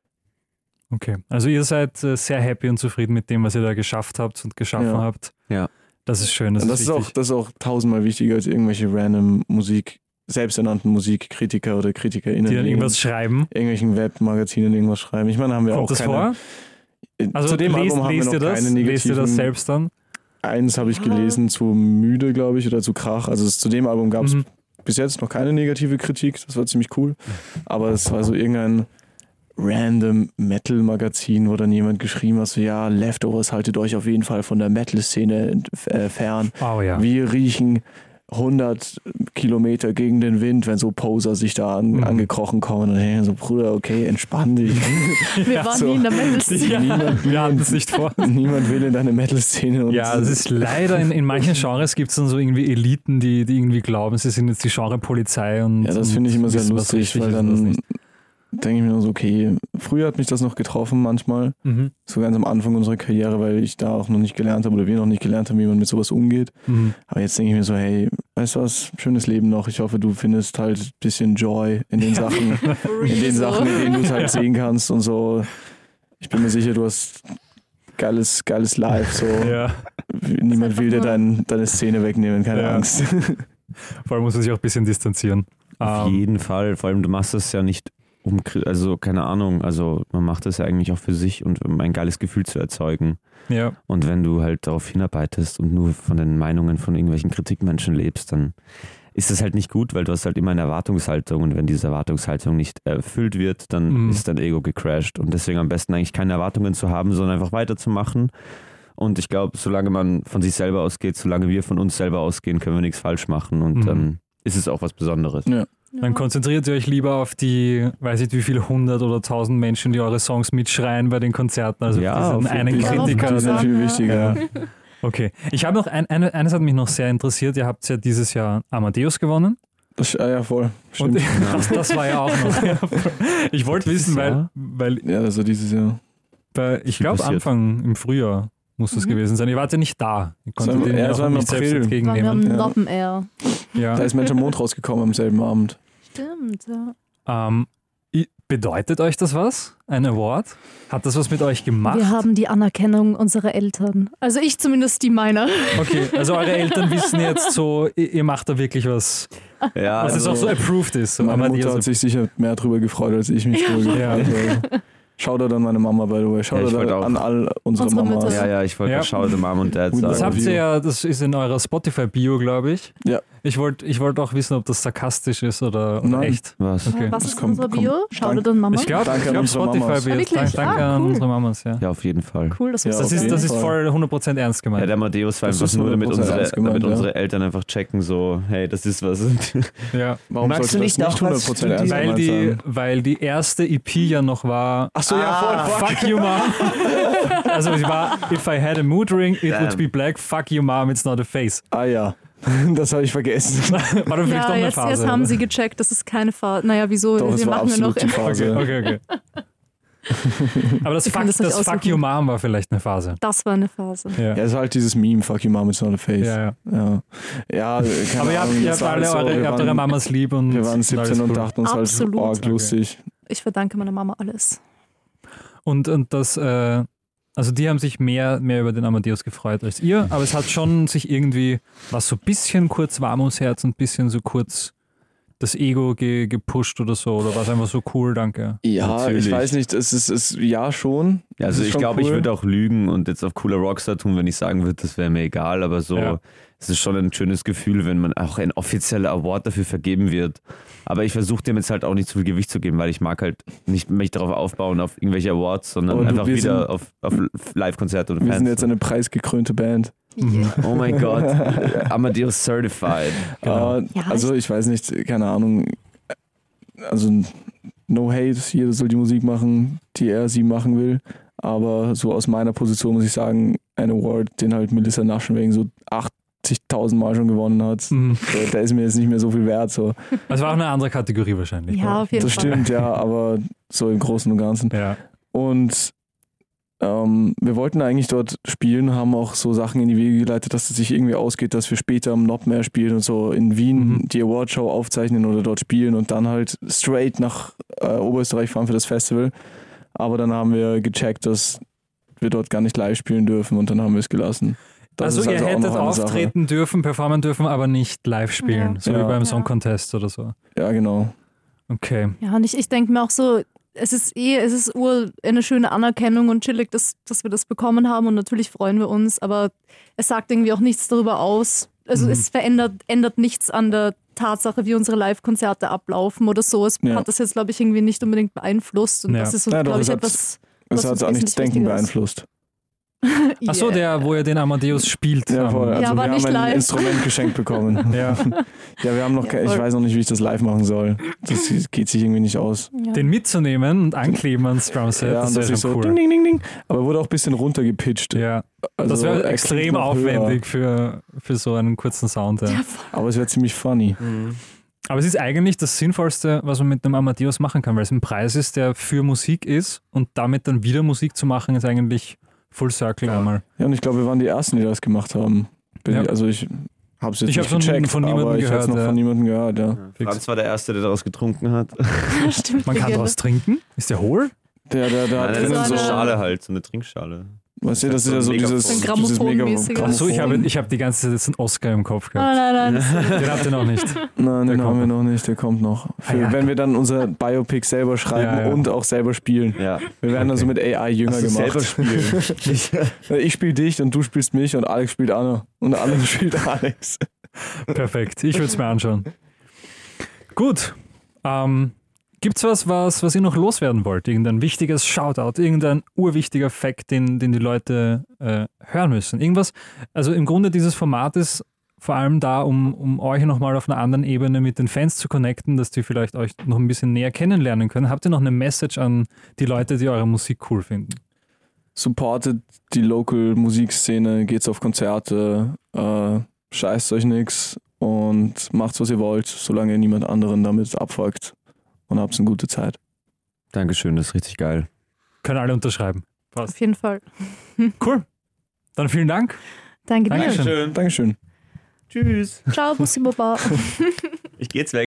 Okay. Also ihr seid äh, sehr happy und zufrieden mit dem, was ihr da geschafft habt und geschaffen Ja. habt. Ja. Das ist schön. Das, Und das ist ist, wichtig. auch, das ist auch tausendmal wichtiger als irgendwelche random Musik, selbsternannten Musikkritiker oder KritikerInnen, die dann in irgendwas schreiben. irgendwelchen Webmagazinen irgendwas schreiben. Ich meine, haben wir Kommt auch das keine, vor? Also zu dem lest, Album haben lest, wir ihr noch das? keine lest ihr das negativen- selbst dann? Eins habe ich gelesen zu Müde, glaube ich, oder zu Krach. Also es, zu dem Album gab es Mhm. bis jetzt noch keine negative Kritik. Das war ziemlich cool. Aber es war so irgendein random Metal-Magazin, wo dann jemand geschrieben hat, so ja, Leftovers, haltet euch auf jeden Fall von der Metal-Szene äh, fern. Oh ja. Wir riechen hundert Kilometer gegen den Wind, wenn so Poser sich da an, Mhm. angekrochen kommen. Und dann denke ich so, Bruder, okay, entspann dich. Wir waren so. nie in der Metal-Szene. Ja, Niemand- wir hatten es nicht vor. Niemand will in deine Metal-Szene. und Ja, es ist leider, in, in manchen Genres gibt es dann so irgendwie Eliten, die, die irgendwie glauben, sie sind jetzt die Genrepolizei. Und, Ja, das und finde ich immer sehr wissen, was lustig, richtig weil ist und was dann nicht. denke ich mir nur so, okay, früher hat mich das noch getroffen manchmal, Mhm. so ganz am Anfang unserer Karriere, weil ich da auch noch nicht gelernt habe oder wir noch nicht gelernt haben, wie man mit sowas umgeht. Mhm. Aber jetzt denke ich mir so, hey, weißt du was, schönes Leben noch. Ich hoffe, du findest halt ein bisschen Joy in den Sachen, in den So. Sachen, in denen du es halt sehen kannst und so. Ich bin mir sicher, du hast geiles, geiles Live, so. Ja, Niemand will dir nur- dein, deine Szene wegnehmen, keine Ja. Angst. vor allem muss man sich auch ein bisschen distanzieren. Auf Ähm, jeden Fall. Vor allem, du machst das ja nicht um, also keine Ahnung, also man macht das ja eigentlich auch für sich und um ein geiles Gefühl zu erzeugen. Ja. Und wenn du halt darauf hinarbeitest und nur von den Meinungen von irgendwelchen Kritikmenschen lebst, dann ist das halt nicht gut, weil du hast halt immer eine Erwartungshaltung und wenn diese Erwartungshaltung nicht erfüllt wird, dann mhm. ist dein Ego gecrashed und deswegen am besten eigentlich keine Erwartungen zu haben, sondern einfach weiterzumachen. Und ich glaube, solange man von sich selber ausgeht, solange wir von uns selber ausgehen, können wir nichts falsch machen und mhm. dann ist es auch was Besonderes. Ja. Dann konzentriert ihr euch lieber auf die, weiß nicht wie viele hundert oder tausend Menschen, die eure Songs mitschreien bei den Konzerten, also ja, diesen einen Kritiker. Das ist viel wichtiger. Ja. Okay, ich habe noch, ein, eine, eines hat mich noch sehr interessiert, ihr habt ja dieses Jahr Amadeus gewonnen. Das, ah ja, voll. Stimmt. Und das, das war ja auch noch. Ich wollte wissen, weil, weil... Ja, das war dieses Jahr. Bei, ich glaube Anfang im Frühjahr muss das mhm. gewesen sein. Ihr wart ja nicht da. Ihr konntet den ja auch nicht selbst entgegennehmen. Wir haben ja. Air. Ja. Da ist Mensch am Mond rausgekommen am selben Abend. Stimmt, ja. Ähm, bedeutet euch das was? Ein Award? Hat das was mit euch gemacht? Wir haben die Anerkennung unserer Eltern. Also ich zumindest die meiner. Okay, also eure Eltern wissen jetzt so, ihr macht da wirklich was, ja, was also es auch so approved ist. So. Meine Aber Mutter hat sich sicher mehr drüber gefreut, als ich mich drüber gefreut habe. Shoutout an meine Mama, by the way. Shoutout ja, an all unsere, unsere Mamas. Mütter. Ja, ja, ich wollte ja. Shoutout an Mom und Dad sagen. Das habt ihr ja, das ist in eurer Spotify-Bio, glaube ich. Ja. Ich wollte ich wollt auch wissen, ob das sarkastisch ist oder, oder echt. Was? Okay. Was ist kommt, unsere Bio? Shoutout an Mama? Ich glaube, glaub, Spotify-Bio. Danke, danke ah, an cool. unsere Mamas. Ja, ja auf jeden Fall. Cool, dass ja, das, ist, das ist voll hundert Prozent ernst gemeint. Ja, der Amadeus war einfach nur, damit, unsere, gemeint, damit ja. unsere Eltern einfach checken, so, hey, das ist was. Ja. Warum magst du nicht nicht hundert Prozent ernst weil die, sein? Weil die erste E P ja noch war. Ach so, ja, voll. Ah, fuck you, Mom. Also es war, if I had a mood ring, it Damn. would be black. Fuck you, Mom, it's not a face. Ah ja. Das habe ich vergessen. War dann vielleicht ja, doch eine jetzt, Phase. Jetzt haben oder? Sie gecheckt, das ist keine Phase. Naja, wieso? Doch, wir machen ja noch die Phase. Okay, okay. okay. Aber das, Fuck, das, das Fuck You Mom war vielleicht eine Phase. Das war eine Phase. Ja, ja es war halt dieses Meme, Fuck You Mom, it's not a face. Ja, ja. ja. ja Aber ihr habt, ihr habt alle so, eure, ihr habt eure Mamas lieb und wir waren siebzehn und dachten uns Absolut. halt, oh, lustig. Okay. Ich verdanke meiner Mama alles. Und, und das, äh, also die haben sich mehr, mehr über den Amadeus gefreut als ihr, aber es hat schon sich irgendwie, was so ein bisschen kurz warm ums Herz und ein bisschen so kurz das Ego ge, gepusht oder so, oder war es einfach so cool, danke? Ja, Natürlich. Ich weiß nicht, es ist, es, ja schon. Ja, also ich glaube, cool. ich würde auch lügen und jetzt auf cooler Rockstar tun, wenn ich sagen würde, das wäre mir egal, aber so, ja. es ist schon ein schönes Gefühl, wenn man auch ein offizieller Award dafür vergeben wird. Aber ich versuche dem jetzt halt auch nicht zu viel Gewicht zu geben, weil ich mag halt nicht mich darauf aufbauen, auf irgendwelche Awards, sondern einfach wieder sind, auf, auf Live-Konzerte oder Wir Fans. sind jetzt eine preisgekrönte Band. Yeah. Oh mein Gott, Amadeus Certified. Genau. Uh, ja, also ich weiß nicht, keine Ahnung, also no hate, jeder soll die Musik machen, die er sie machen will, aber so aus meiner Position muss ich sagen, ein Award, den halt Melissa Naschen wegen so achtzigtausend Mal schon gewonnen hat, mhm. der, der ist mir jetzt nicht mehr so viel wert. So. Das war auch eine andere Kategorie wahrscheinlich. Ja, auf jeden das Fall. Das stimmt, ja, aber so im Großen und Ganzen. Ja. Und Ähm, wir wollten eigentlich dort spielen, haben auch so Sachen in die Wege geleitet, dass es sich irgendwie ausgeht, dass wir später am Nopmeer spielen und so in Wien mhm. die Awardshow aufzeichnen oder dort spielen und dann halt straight nach äh, Oberösterreich fahren für das Festival. Aber dann haben wir gecheckt, dass wir dort gar nicht live spielen dürfen und dann haben wir es gelassen. Das also, also ihr hättet auftreten Sache. dürfen, performen dürfen, aber nicht live spielen, ja. so ja. wie beim ja. Song Contest oder so. Ja, genau. Okay. Ja, und ich, ich denke mir auch so, es ist eh, es ist ur eine schöne Anerkennung und chillig, dass, dass wir das bekommen haben und natürlich freuen wir uns, aber es sagt irgendwie auch nichts darüber aus. Also mhm. es verändert ändert nichts an der Tatsache, wie unsere Live-Konzerte ablaufen oder so. Es ja. hat das jetzt, glaube ich, irgendwie nicht unbedingt beeinflusst und ja. das ist so, ja, glaube ich, es etwas. Es hat auch nicht das Denken beeinflusst. Yeah. Achso, der, wo ihr den Amadeus spielt. Ja, voll. Also ja, wir aber nicht haben ein live. Instrument geschenkt bekommen. ja. ja, wir haben noch, ja, ich weiß noch nicht, wie ich das live machen soll. Das geht sich irgendwie nicht aus. Ja. Den mitzunehmen und ankleben ans Drumset, ja, das wäre schon so cool. Ding, ding, ding, ding. Aber wurde auch ein bisschen runtergepitcht. Ja, also das wäre extrem aufwendig für, für so einen kurzen Sound. Ja. Ja, aber es wäre ziemlich funny. Mhm. Aber es ist eigentlich das Sinnvollste, was man mit einem Amadeus machen kann, weil es ein Preis ist, der für Musik ist und damit dann wieder Musik zu machen, ist eigentlich Full Circle einmal. Ja, und ich glaube, wir waren die Ersten, die das gemacht haben. Ja. Ich, also ich habe es jetzt ich nicht von, gecheckt, von niemandem aber ich habe es noch ja. von niemandem gehört. Ja. Ja, Franz war der Erste, der daraus getrunken hat. Stimmt, man kann daraus trinken? Ist der hohl? Der, der, der Nein, hat das ist so so eine eine Schale halt, so eine Trinkschale. Weißt du, das ist ja so dieses, Ein dieses mega Grammophon-mäßiger. Achso, ich habe ich hab die ganze Zeit jetzt einen Oscar im Kopf Oh, gehabt. nein, nein. Den habt ihr noch nicht. Nein, Der den haben kommt wir noch nicht, der kommt noch. Für, Ah, ja. Wenn wir dann unser Biopic selber schreiben Ja, ja. und auch selber spielen. Ja. Wir werden dann so mit A I jünger Also gemacht. selber spielen. Ich spiele dich und du spielst mich und Alex spielt Anna. Und Anna spielt Alex. Perfekt, ich würde es mir anschauen. Gut, ähm, gibt's was, was, was ihr noch loswerden wollt? Irgendein wichtiges Shoutout, irgendein urwichtiger Fact, den, den die Leute äh, hören müssen? Irgendwas, also im Grunde dieses Format ist vor allem da, um, um euch nochmal auf einer anderen Ebene mit den Fans zu connecten, dass die vielleicht euch noch ein bisschen näher kennenlernen können. Habt ihr noch eine Message an die Leute, die eure Musik cool finden? Supportet die Local Musikszene, geht's auf Konzerte, äh, scheißt euch nix und macht's, was ihr wollt, solange ihr niemand anderen damit abfolgt. Und habt eine gute Zeit. Dankeschön, das ist richtig geil. Können alle unterschreiben. Passt. Auf jeden Fall. Cool. Dann vielen Dank. Danke dir. Dankeschön. Dankeschön. Tschüss. Ciao, Bussi Baba. Ich geh jetzt weg.